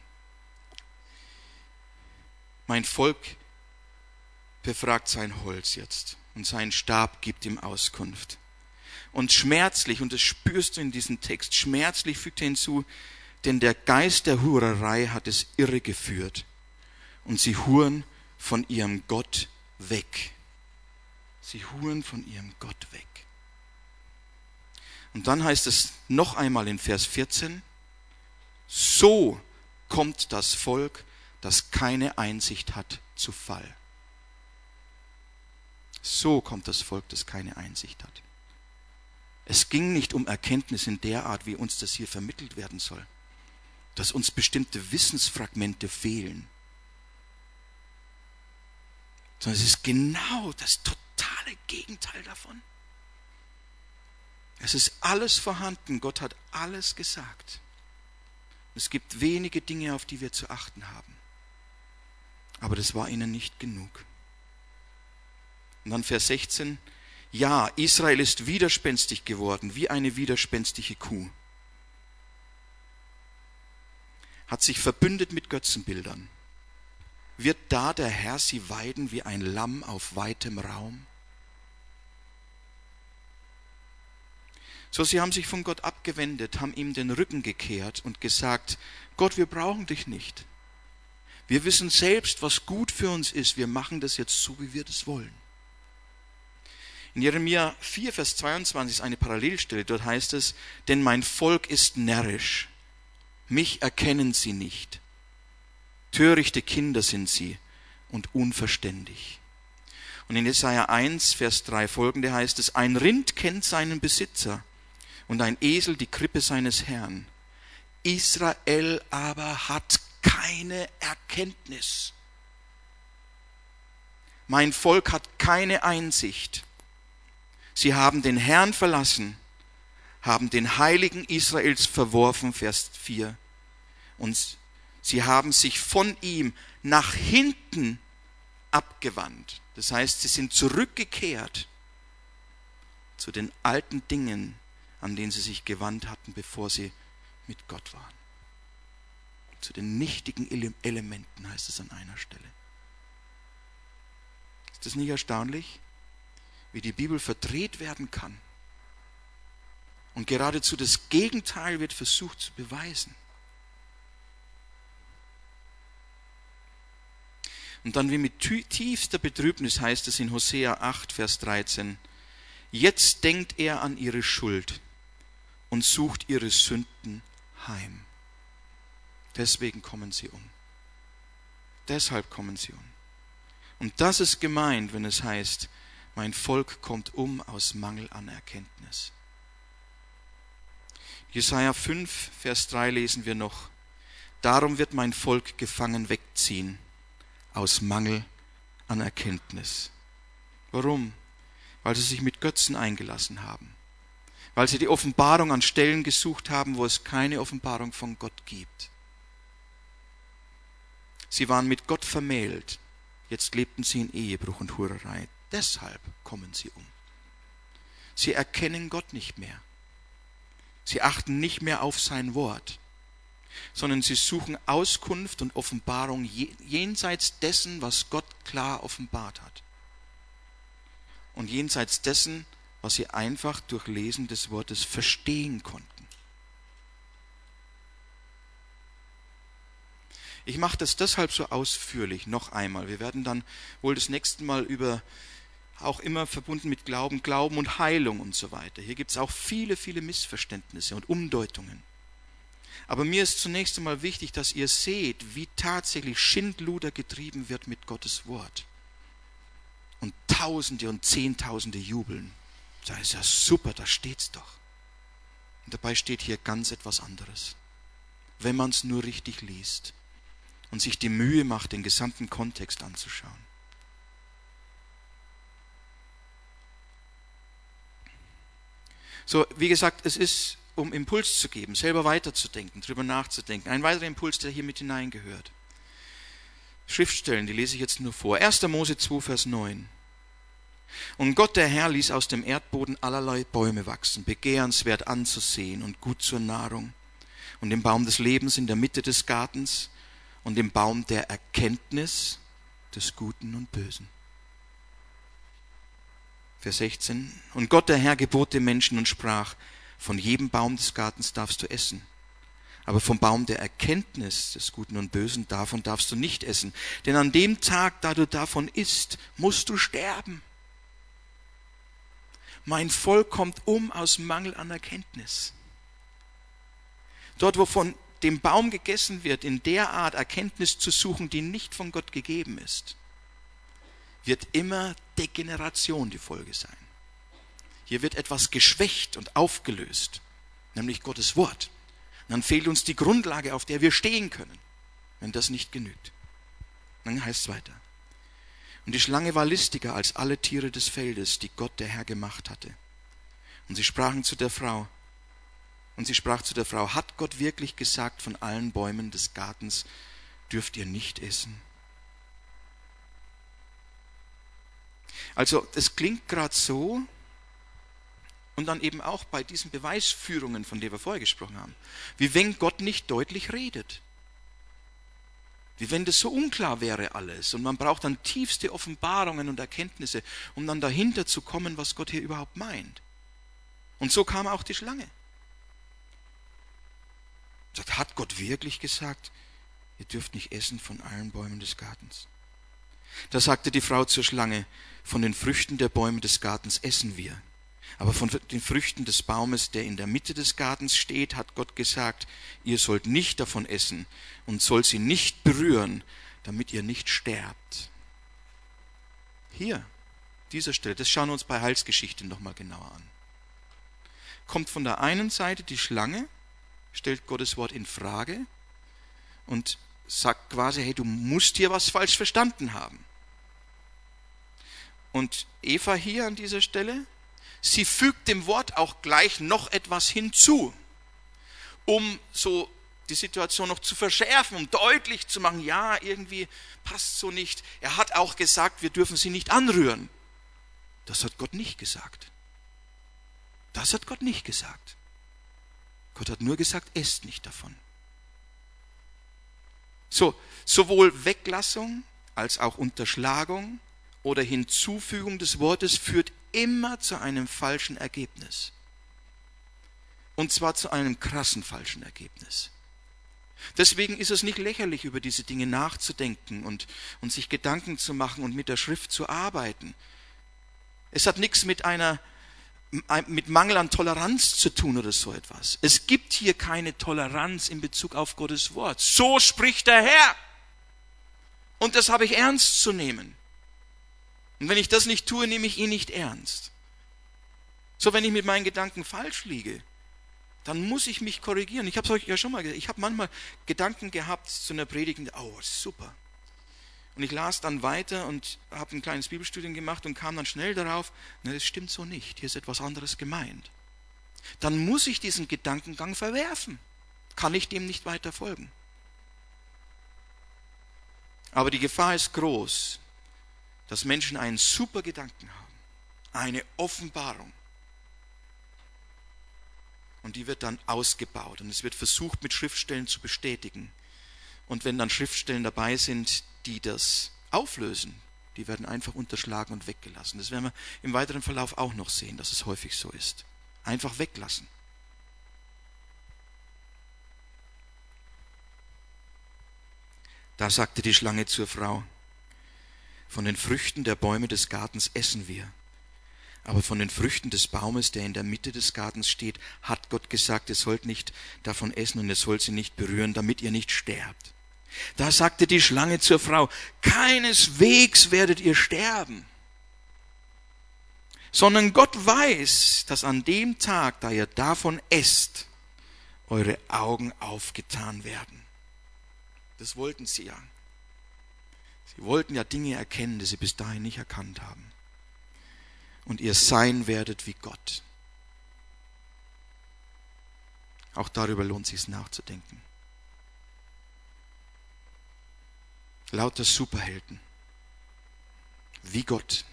Mein Volk befragt sein Holz jetzt und sein Stab gibt ihm Auskunft. Und schmerzlich, und das spürst du in diesem Text, schmerzlich fügt er hinzu, denn der Geist der Hurerei hat es irregeführt und sie huren von ihrem Gott weg. Sie huren von ihrem Gott weg. Und dann heißt es noch einmal in Vers vierzehn, so kommt das Volk, das keine Einsicht hat, zu Fall. So kommt das Volk, das keine Einsicht hat. Es ging nicht um Erkenntnis in der Art, wie uns das hier vermittelt werden soll, dass uns bestimmte Wissensfragmente fehlen, sondern es ist genau das totale Gegenteil davon. Es ist alles vorhanden, Gott hat alles gesagt. Es gibt wenige Dinge, auf die wir zu achten haben. Aber das war ihnen nicht genug. Und dann Vers sechzehn, ja, Israel ist widerspenstig geworden, wie eine widerspenstige Kuh. Hat sich verbündet mit Götzenbildern. Wird da der Herr sie weiden wie ein Lamm auf weitem Raum? So, sie haben sich von Gott abgewendet, haben ihm den Rücken gekehrt und gesagt, Gott, wir brauchen dich nicht. Wir wissen selbst, was gut für uns ist. Wir machen das jetzt so, wie wir das wollen. In Jeremia vier, Vers zweiundzwanzig ist eine Parallelstelle. Dort heißt es, denn mein Volk ist närrisch. Mich erkennen sie nicht. Törichte Kinder sind sie und unverständig. Und in Jesaja eins, Vers drei folgende heißt es, ein Rind kennt seinen Besitzer und ein Esel die Krippe seines Herrn. Israel aber hat keine Erkenntnis. Mein Volk hat keine Einsicht. Sie haben den Herrn verlassen, haben den Heiligen Israels verworfen, Vers vier. Und sie haben sich von ihm nach hinten abgewandt. Das heißt, sie sind zurückgekehrt zu den alten Dingen, an denen sie sich gewandt hatten, bevor sie mit Gott waren. Zu den nichtigen Elementen heißt es an einer Stelle. Ist das nicht erstaunlich, wie die Bibel verdreht werden kann? Und geradezu das Gegenteil wird versucht zu beweisen. Und dann wie mit tiefster Betrübnis heißt es in Hosea acht, Vers dreizehn, jetzt denkt er an ihre Schuld und sucht ihre Sünden heim. Deswegen kommen sie um. Deshalb kommen sie um. Und das ist gemeint, wenn es heißt, mein Volk kommt um aus Mangel an Erkenntnis. Jesaja fünf, Vers drei lesen wir noch, darum wird mein Volk gefangen wegziehen, aus Mangel an Erkenntnis. Warum? Weil sie sich mit Götzen eingelassen haben. Weil sie die Offenbarung an Stellen gesucht haben, wo es keine Offenbarung von Gott gibt. Sie waren mit Gott vermählt. Jetzt lebten sie in Ehebruch und Hurerei. Deshalb kommen sie um. Sie erkennen Gott nicht mehr. Sie achten nicht mehr auf sein Wort, sondern sie suchen Auskunft und Offenbarung jenseits dessen, was Gott klar offenbart hat. Und jenseits dessen, was sie einfach durch Lesen des Wortes verstehen konnten. Ich mache das deshalb so ausführlich, noch einmal. Wir werden dann wohl das nächste Mal über, auch immer verbunden mit Glauben, Glauben und Heilung und so weiter. Hier gibt es auch viele, viele Missverständnisse und Umdeutungen. Aber mir ist zunächst einmal wichtig, dass ihr seht, wie tatsächlich Schindluder getrieben wird mit Gottes Wort. Und Tausende und Zehntausende jubeln. Das ist ja super, da steht's doch. Und dabei steht hier ganz etwas anderes. Wenn man es nur richtig liest und sich die Mühe macht, den gesamten Kontext anzuschauen. So, wie gesagt, es ist, um Impuls zu geben, selber weiterzudenken, drüber nachzudenken. Ein weiterer Impuls, der hier mit hineingehört. Schriftstellen, die lese ich jetzt nur vor. erster Mose zwei, Vers neun. Und Gott, der Herr, ließ aus dem Erdboden allerlei Bäume wachsen, begehrenswert anzusehen und gut zur Nahrung. Und den Baum des Lebens in der Mitte des Gartens und den Baum der Erkenntnis des Guten und Bösen. Vers sechzehn. Und Gott, der Herr, gebot dem Menschen und sprach, von jedem Baum des Gartens darfst du essen. Aber vom Baum der Erkenntnis des Guten und Bösen, davon darfst du nicht essen. Denn an dem Tag, da du davon isst, musst du sterben. Mein Volk kommt um aus Mangel an Erkenntnis. Dort, wo von dem Baum gegessen wird, in der Art Erkenntnis zu suchen, die nicht von Gott gegeben ist, wird immer Degeneration die Folge sein. Hier wird etwas geschwächt und aufgelöst, nämlich Gottes Wort. Und dann fehlt uns die Grundlage, auf der wir stehen können, wenn das nicht genügt. Dann heißt es weiter. Und die Schlange war listiger als alle Tiere des Feldes, die Gott der Herr gemacht hatte. Und sie sprachen zu der Frau, und sie sprach zu der Frau, hat Gott wirklich gesagt, von allen Bäumen des Gartens dürft ihr nicht essen? Also, das klingt gerade so, und dann eben auch bei diesen Beweisführungen, von denen wir vorher gesprochen haben, wie wenn Gott nicht deutlich redet. Wie wenn das so unklar wäre alles und man braucht dann tiefste Offenbarungen und Erkenntnisse, um dann dahinter zu kommen, was Gott hier überhaupt meint. Und so kam auch die Schlange. Sagt, hat Gott wirklich gesagt, ihr dürft nicht essen von allen Bäumen des Gartens? Da sagte die Frau zur Schlange, von den Früchten der Bäume des Gartens essen wir. Aber von den Früchten des Baumes, der in der Mitte des Gartens steht, hat Gott gesagt, ihr sollt nicht davon essen und sollt sie nicht berühren, damit ihr nicht sterbt. Hier, dieser Stelle, das schauen wir uns bei Heilsgeschichte nochmal genauer an. Kommt von der einen Seite die Schlange, stellt Gottes Wort in Frage und sagt quasi, hey, du musst hier was falsch verstanden haben. Und Eva hier an dieser Stelle, sie fügt dem Wort auch gleich noch etwas hinzu, um so die Situation noch zu verschärfen, um deutlich zu machen, ja, irgendwie passt so nicht. Er hat auch gesagt, wir dürfen sie nicht anrühren. Das hat Gott nicht gesagt. Das hat Gott nicht gesagt. Gott hat nur gesagt, esst nicht davon. So, sowohl Weglassung als auch Unterschlagung oder Hinzufügung des Wortes führt immer zu einem falschen Ergebnis. Und zwar zu einem krassen falschen Ergebnis. Deswegen ist es nicht lächerlich, über diese Dinge nachzudenken und, und sich Gedanken zu machen und mit der Schrift zu arbeiten. Es hat nichts mit einer mit Mangel an Toleranz zu tun oder so etwas. Es gibt hier keine Toleranz in Bezug auf Gottes Wort. So spricht der Herr. Und das habe ich ernst zu nehmen. Und wenn ich das nicht tue, nehme ich ihn nicht ernst. So, wenn ich mit meinen Gedanken falsch liege, dann muss ich mich korrigieren. Ich habe es euch ja schon mal gesagt. Ich habe manchmal Gedanken gehabt zu einer Predigt, oh, super. Und ich las dann weiter und habe ein kleines Bibelstudium gemacht und kam dann schnell darauf, na, das stimmt so nicht, hier ist etwas anderes gemeint. Dann muss ich diesen Gedankengang verwerfen. Kann ich dem nicht weiter folgen. Aber die Gefahr ist groß, dass Menschen einen super Gedanken haben, eine Offenbarung. Und die wird dann ausgebaut und es wird versucht, mit Schriftstellen zu bestätigen. Und wenn dann Schriftstellen dabei sind, die das auflösen, die werden einfach unterschlagen und weggelassen. Das werden wir im weiteren Verlauf auch noch sehen, dass es häufig so ist. Einfach weglassen. Da sagte die Schlange zur Frau, von den Früchten der Bäume des Gartens essen wir. Aber von den Früchten des Baumes, der in der Mitte des Gartens steht, hat Gott gesagt, ihr sollt nicht davon essen und ihr sollt sie nicht berühren, damit ihr nicht sterbt. Da sagte die Schlange zur Frau, keineswegs werdet ihr sterben, sondern Gott weiß, dass an dem Tag, da ihr davon esst, eure Augen aufgetan werden. Das wollten sie ja. Sie wollten ja Dinge erkennen, die sie bis dahin nicht erkannt haben. Und ihr sein werdet wie Gott. Auch darüber lohnt es sich nachzudenken. Lauter Superhelden. Wie Gott.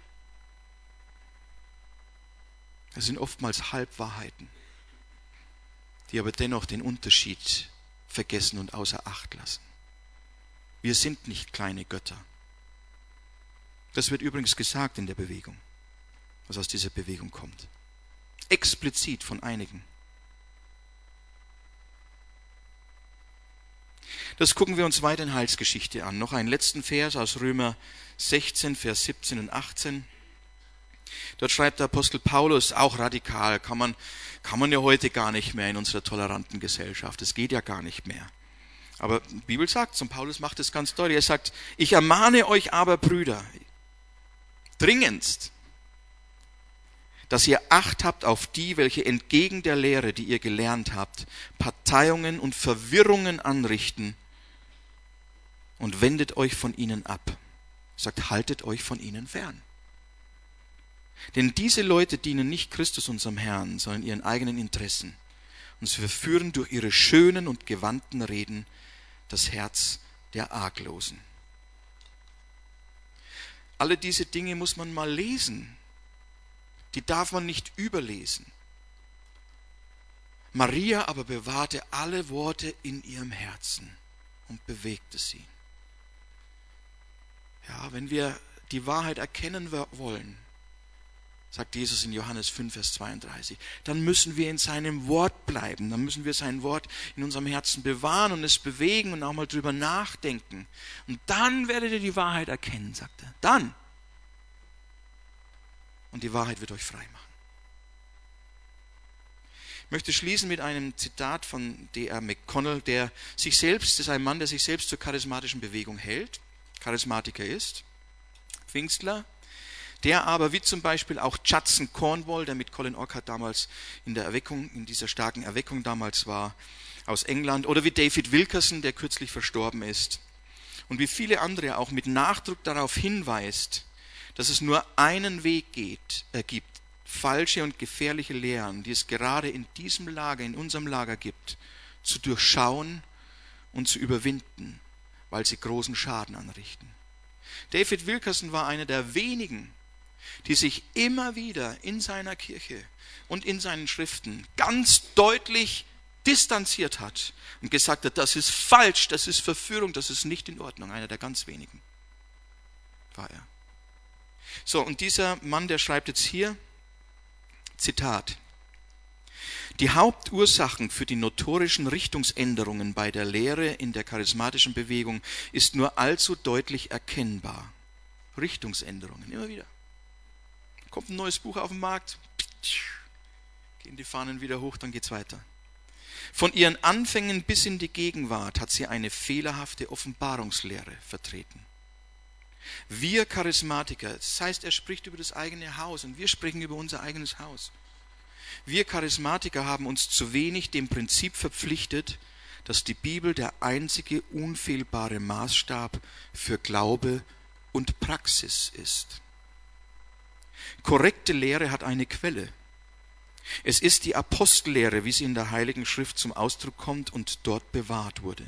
Das sind oftmals Halbwahrheiten, die aber dennoch den Unterschied vergessen und außer Acht lassen. Wir sind nicht kleine Götter. Das wird übrigens gesagt in der Bewegung, was aus dieser Bewegung kommt. Explizit von einigen. Das gucken wir uns weiter in Heilsgeschichte an. Noch einen letzten Vers aus Römer sechzehn, Vers siebzehn und achtzehn. Dort schreibt der Apostel Paulus, auch radikal, kann man, kann man ja heute gar nicht mehr in unserer toleranten Gesellschaft. Das geht ja gar nicht mehr. Aber die Bibel sagt es und Paulus macht es ganz deutlich. Er sagt, ich ermahne euch aber, Brüder, dringendst, dass ihr Acht habt auf die, welche entgegen der Lehre, die ihr gelernt habt, Parteiungen und Verwirrungen anrichten und wendet euch von ihnen ab. Er sagt, haltet euch von ihnen fern. Denn diese Leute dienen nicht Christus, unserem Herrn, sondern ihren eigenen Interessen. Und sie verführen durch ihre schönen und gewandten Reden das Herz der Arglosen. Alle diese Dinge muss man mal lesen. Die darf man nicht überlesen. Maria aber bewahrte alle Worte in ihrem Herzen und bewegte sie. Ja, wenn wir die Wahrheit erkennen wollen, sagt Jesus in Johannes fünf, Vers zweiunddreißig, dann müssen wir in seinem Wort bleiben, dann müssen wir sein Wort in unserem Herzen bewahren und es bewegen und auch mal drüber nachdenken. Und dann werdet ihr die Wahrheit erkennen, sagt er. Dann. Und die Wahrheit wird euch frei machen. Ich möchte schließen mit einem Zitat von D R McConnell, der sich selbst, das ist ein Mann, der sich selbst zur charismatischen Bewegung hält, Charismatiker ist, Pfingstler, der aber, wie zum Beispiel auch Judson Cornwall, der mit Colin Urquhart damals in der Erweckung, in dieser starken Erweckung damals war, aus England, oder wie David Wilkerson, der kürzlich verstorben ist, und wie viele andere auch mit Nachdruck darauf hinweist, dass es nur einen Weg geht, äh, gibt, falsche und gefährliche Lehren, die es gerade in diesem Lager, in unserem Lager gibt, zu durchschauen und zu überwinden, weil sie großen Schaden anrichten. David Wilkerson war einer der wenigen, die sich immer wieder in seiner Kirche und in seinen Schriften ganz deutlich distanziert hat und gesagt hat, das ist falsch, das ist Verführung, das ist nicht in Ordnung. Einer der ganz wenigen war er. So, und dieser Mann, der schreibt jetzt hier, Zitat, die Hauptursachen für die notorischen Richtungsänderungen bei der Lehre in der charismatischen Bewegung ist nur allzu deutlich erkennbar. Richtungsänderungen, immer wieder. Kommt ein neues Buch auf den Markt, gehen die Fahnen wieder hoch, dann geht's weiter. Von ihren Anfängen bis in die Gegenwart hat sie eine fehlerhafte Offenbarungslehre vertreten. Wir Charismatiker, das heißt, er spricht über das eigene Haus und wir sprechen über unser eigenes Haus. Wir Charismatiker haben uns zu wenig dem Prinzip verpflichtet, dass die Bibel der einzige unfehlbare Maßstab für Glaube und Praxis ist. Korrekte Lehre hat eine Quelle. Es ist die Apostellehre, wie sie in der Heiligen Schrift zum Ausdruck kommt und dort bewahrt wurde.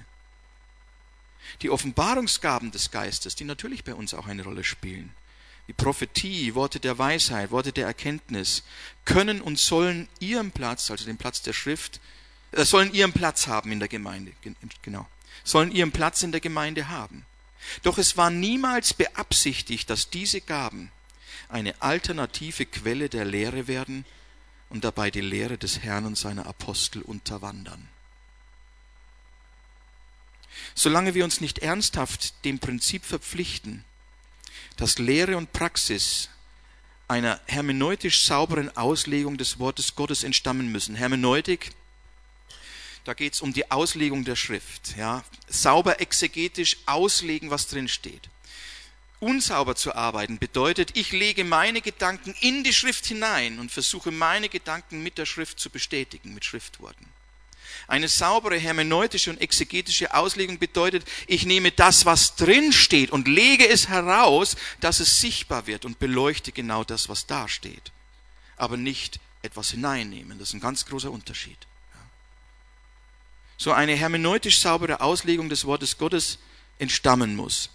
Die Offenbarungsgaben des Geistes, die natürlich bei uns auch eine Rolle spielen, wie Prophetie, Worte der Weisheit, Worte der Erkenntnis, können und sollen ihren Platz, also den Platz der Schrift, äh, sollen ihren Platz haben in der Gemeinde, genau, sollen ihren Platz in der Gemeinde haben. Doch es war niemals beabsichtigt, dass diese Gaben eine alternative Quelle der Lehre werden und dabei die Lehre des Herrn und seiner Apostel unterwandern. Solange wir uns nicht ernsthaft dem Prinzip verpflichten, dass Lehre und Praxis einer hermeneutisch sauberen Auslegung des Wortes Gottes entstammen müssen. Hermeneutik, da geht es um die Auslegung der Schrift. Ja? Sauber exegetisch auslegen, was drin steht. Unsauber zu arbeiten bedeutet, ich lege meine Gedanken in die Schrift hinein und versuche meine Gedanken mit der Schrift zu bestätigen, mit Schriftworten. Eine saubere hermeneutische und exegetische Auslegung bedeutet, ich nehme das, was drin steht und lege es heraus, dass es sichtbar wird und beleuchte genau das, was da steht. Aber nicht etwas hineinnehmen. Das ist ein ganz großer Unterschied. So eine hermeneutisch saubere Auslegung des Wortes Gottes entstammen muss.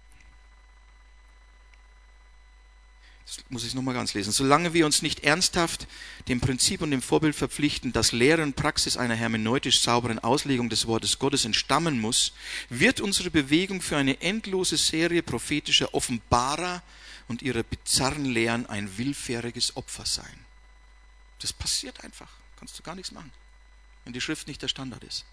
Das muss ich nochmal ganz lesen. Solange wir uns nicht ernsthaft dem Prinzip und dem Vorbild verpflichten, dass Lehre und Praxis einer hermeneutisch sauberen Auslegung des Wortes Gottes entstammen muss, wird unsere Bewegung für eine endlose Serie prophetischer Offenbarer und ihrer bizarren Lehren ein willfähriges Opfer sein. Das passiert einfach. Kannst du gar nichts machen, wenn die Schrift nicht der Standard ist.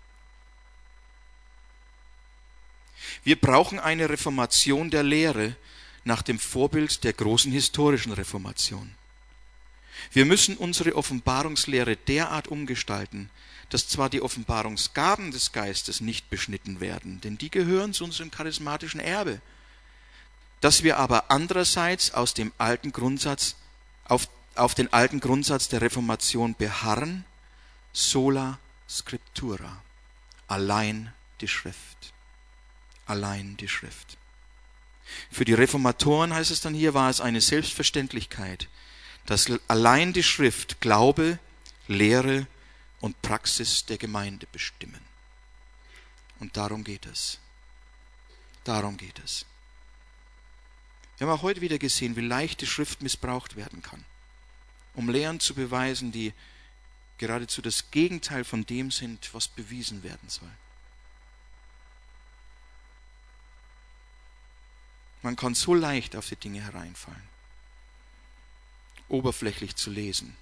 Wir brauchen eine Reformation der Lehre nach dem Vorbild der großen historischen Reformation. Wir müssen unsere Offenbarungslehre derart umgestalten, dass zwar die Offenbarungsgaben des Geistes nicht beschnitten werden, denn die gehören zu unserem charismatischen Erbe, dass wir aber andererseits aus dem alten Grundsatz, auf, auf den alten Grundsatz der Reformation beharren, sola scriptura, allein die Schrift, allein die Schrift. Für die Reformatoren, heißt es dann hier, war es eine Selbstverständlichkeit, dass allein die Schrift Glaube, Lehre und Praxis der Gemeinde bestimmen. Und darum geht es. Darum geht es. Wir haben auch heute wieder gesehen, wie leicht die Schrift missbraucht werden kann, um Lehren zu beweisen, die geradezu das Gegenteil von dem sind, was bewiesen werden soll. Man kann so leicht auf die Dinge hereinfallen, oberflächlich zu lesen.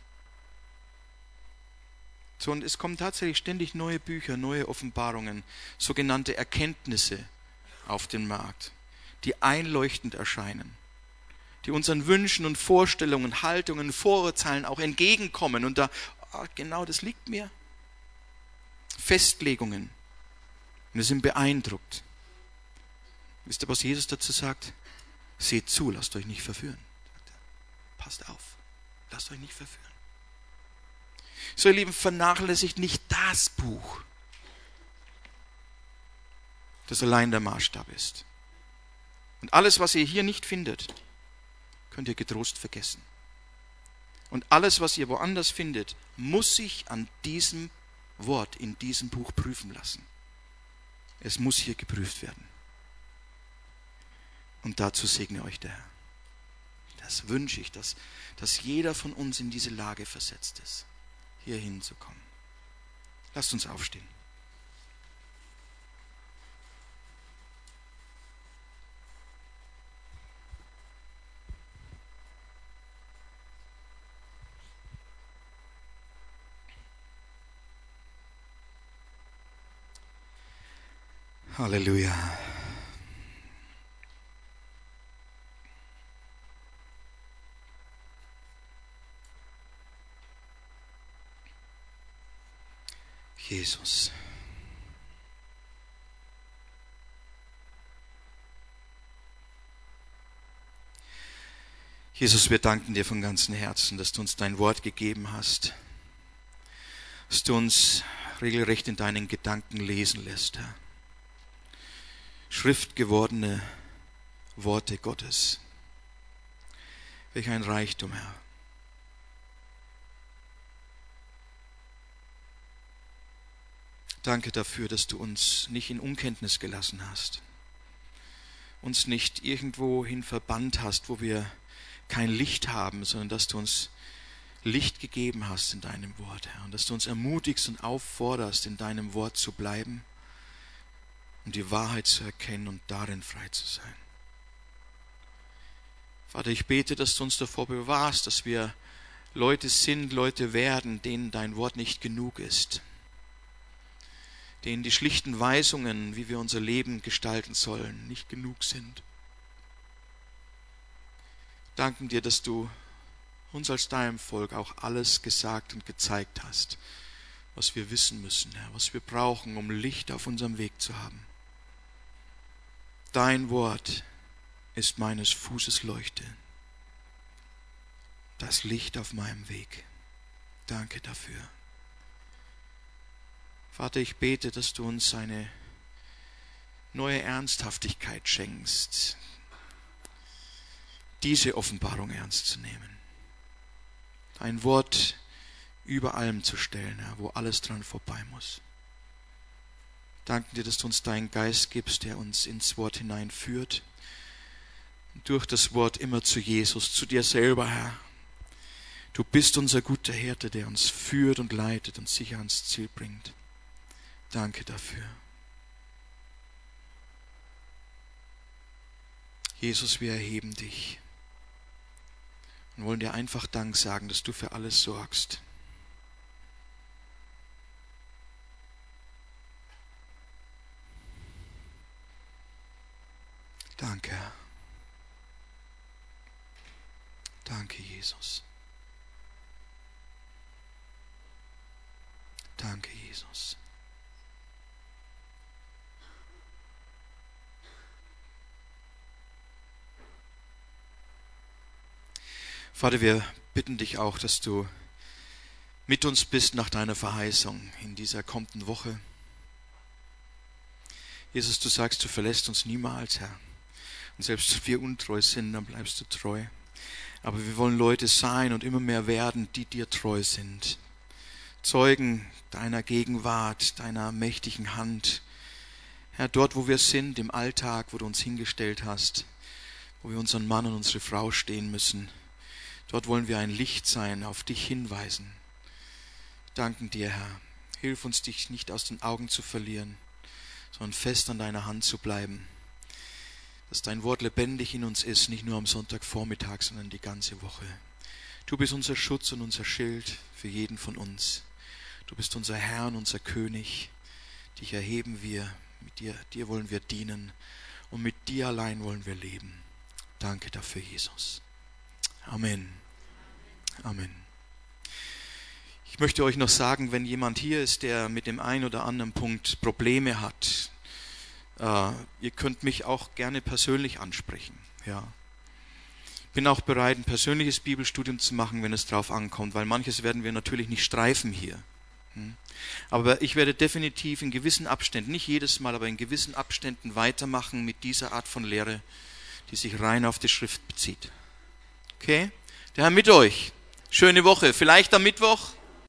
So, und es kommen tatsächlich ständig neue Bücher, neue Offenbarungen, sogenannte Erkenntnisse auf den Markt, die einleuchtend erscheinen, die unseren Wünschen und Vorstellungen, Haltungen, Vorurteilen auch entgegenkommen. Und da, ah, genau, das liegt mir. Festlegungen. Und wir sind beeindruckt. Wisst ihr, was Jesus dazu sagt? Seht zu, lasst euch nicht verführen. Sagt er. Passt auf, lasst euch nicht verführen. So, ihr Lieben, vernachlässigt nicht das Buch, das allein der Maßstab ist. Und alles, was ihr hier nicht findet, könnt ihr getrost vergessen. Und alles, was ihr woanders findet, muss sich an diesem Wort, in diesem Buch prüfen lassen. Es muss hier geprüft werden. Und dazu segne euch der Herr. Das wünsche ich, dass, dass jeder von uns in diese Lage versetzt ist, hier hinzukommen. Lasst uns aufstehen. Halleluja. Jesus. Jesus, wir danken dir von ganzem Herzen, dass du uns dein Wort gegeben hast, dass du uns regelrecht in deinen Gedanken lesen lässt, Herr. Schriftgewordene Worte Gottes. Welch ein Reichtum, Herr. Danke dafür, dass du uns nicht in Unkenntnis gelassen hast, uns nicht irgendwohin verbannt hast, wo wir kein Licht haben, sondern dass du uns Licht gegeben hast in deinem Wort, Herr, und dass du uns ermutigst und aufforderst, in deinem Wort zu bleiben und die Wahrheit zu erkennen und darin frei zu sein. Vater, ich bete, dass du uns davor bewahrst, dass wir Leute sind, Leute werden, denen dein Wort nicht genug ist, denen die schlichten Weisungen, wie wir unser Leben gestalten sollen, nicht genug sind. Danken dir, dass du uns als deinem Volk auch alles gesagt und gezeigt hast, was wir wissen müssen, Herr, was wir brauchen, um Licht auf unserem Weg zu haben. Dein Wort ist meines Fußes Leuchte, das Licht auf meinem Weg. Danke dafür. Vater, ich bete, dass du uns eine neue Ernsthaftigkeit schenkst, diese Offenbarung ernst zu nehmen. Dein Wort über allem zu stellen, Herr, wo alles dran vorbei muss. Danke dir, dass du uns deinen Geist gibst, der uns ins Wort hineinführt. Und durch das Wort immer zu Jesus, zu dir selber, Herr. Du bist unser guter Hirte, der uns führt und leitet und sicher ans Ziel bringt. Danke dafür. Jesus, wir erheben dich und wollen dir einfach Dank sagen, dass du für alles sorgst. Danke, Herr. Danke, Jesus. Danke, Jesus. Vater, wir bitten dich auch, dass du mit uns bist nach deiner Verheißung in dieser kommenden Woche. Jesus, du sagst, du verlässt uns niemals, Herr. Und selbst wenn wir untreu sind, dann bleibst du treu. Aber wir wollen Leute sein und immer mehr werden, die dir treu sind. Zeugen deiner Gegenwart, deiner mächtigen Hand. Herr, dort, wo wir sind, im Alltag, wo du uns hingestellt hast, wo wir unseren Mann und unsere Frau stehen müssen, dort wollen wir ein Licht sein, auf dich hinweisen. Wir danken dir, Herr. Hilf uns, dich nicht aus den Augen zu verlieren, sondern fest an deiner Hand zu bleiben. Dass dein Wort lebendig in uns ist, nicht nur am Sonntagvormittag, sondern die ganze Woche. Du bist unser Schutz und unser Schild für jeden von uns. Du bist unser Herr und unser König. Dich erheben wir, mit dir, dir wollen wir dienen und mit dir allein wollen wir leben. Danke dafür, Jesus. Amen. Amen. Ich möchte euch noch sagen, wenn jemand hier ist, der mit dem einen oder anderen Punkt Probleme hat, äh, ihr könnt mich auch gerne persönlich ansprechen. Ja. Ich bin auch bereit, ein persönliches Bibelstudium zu machen, wenn es drauf ankommt, weil manches werden wir natürlich nicht streifen hier. Hm. Aber ich werde definitiv in gewissen Abständen, nicht jedes Mal, aber in gewissen Abständen weitermachen mit dieser Art von Lehre, die sich rein auf die Schrift bezieht. Okay? Der Herr mit euch. Schöne Woche. Vielleicht am Mittwoch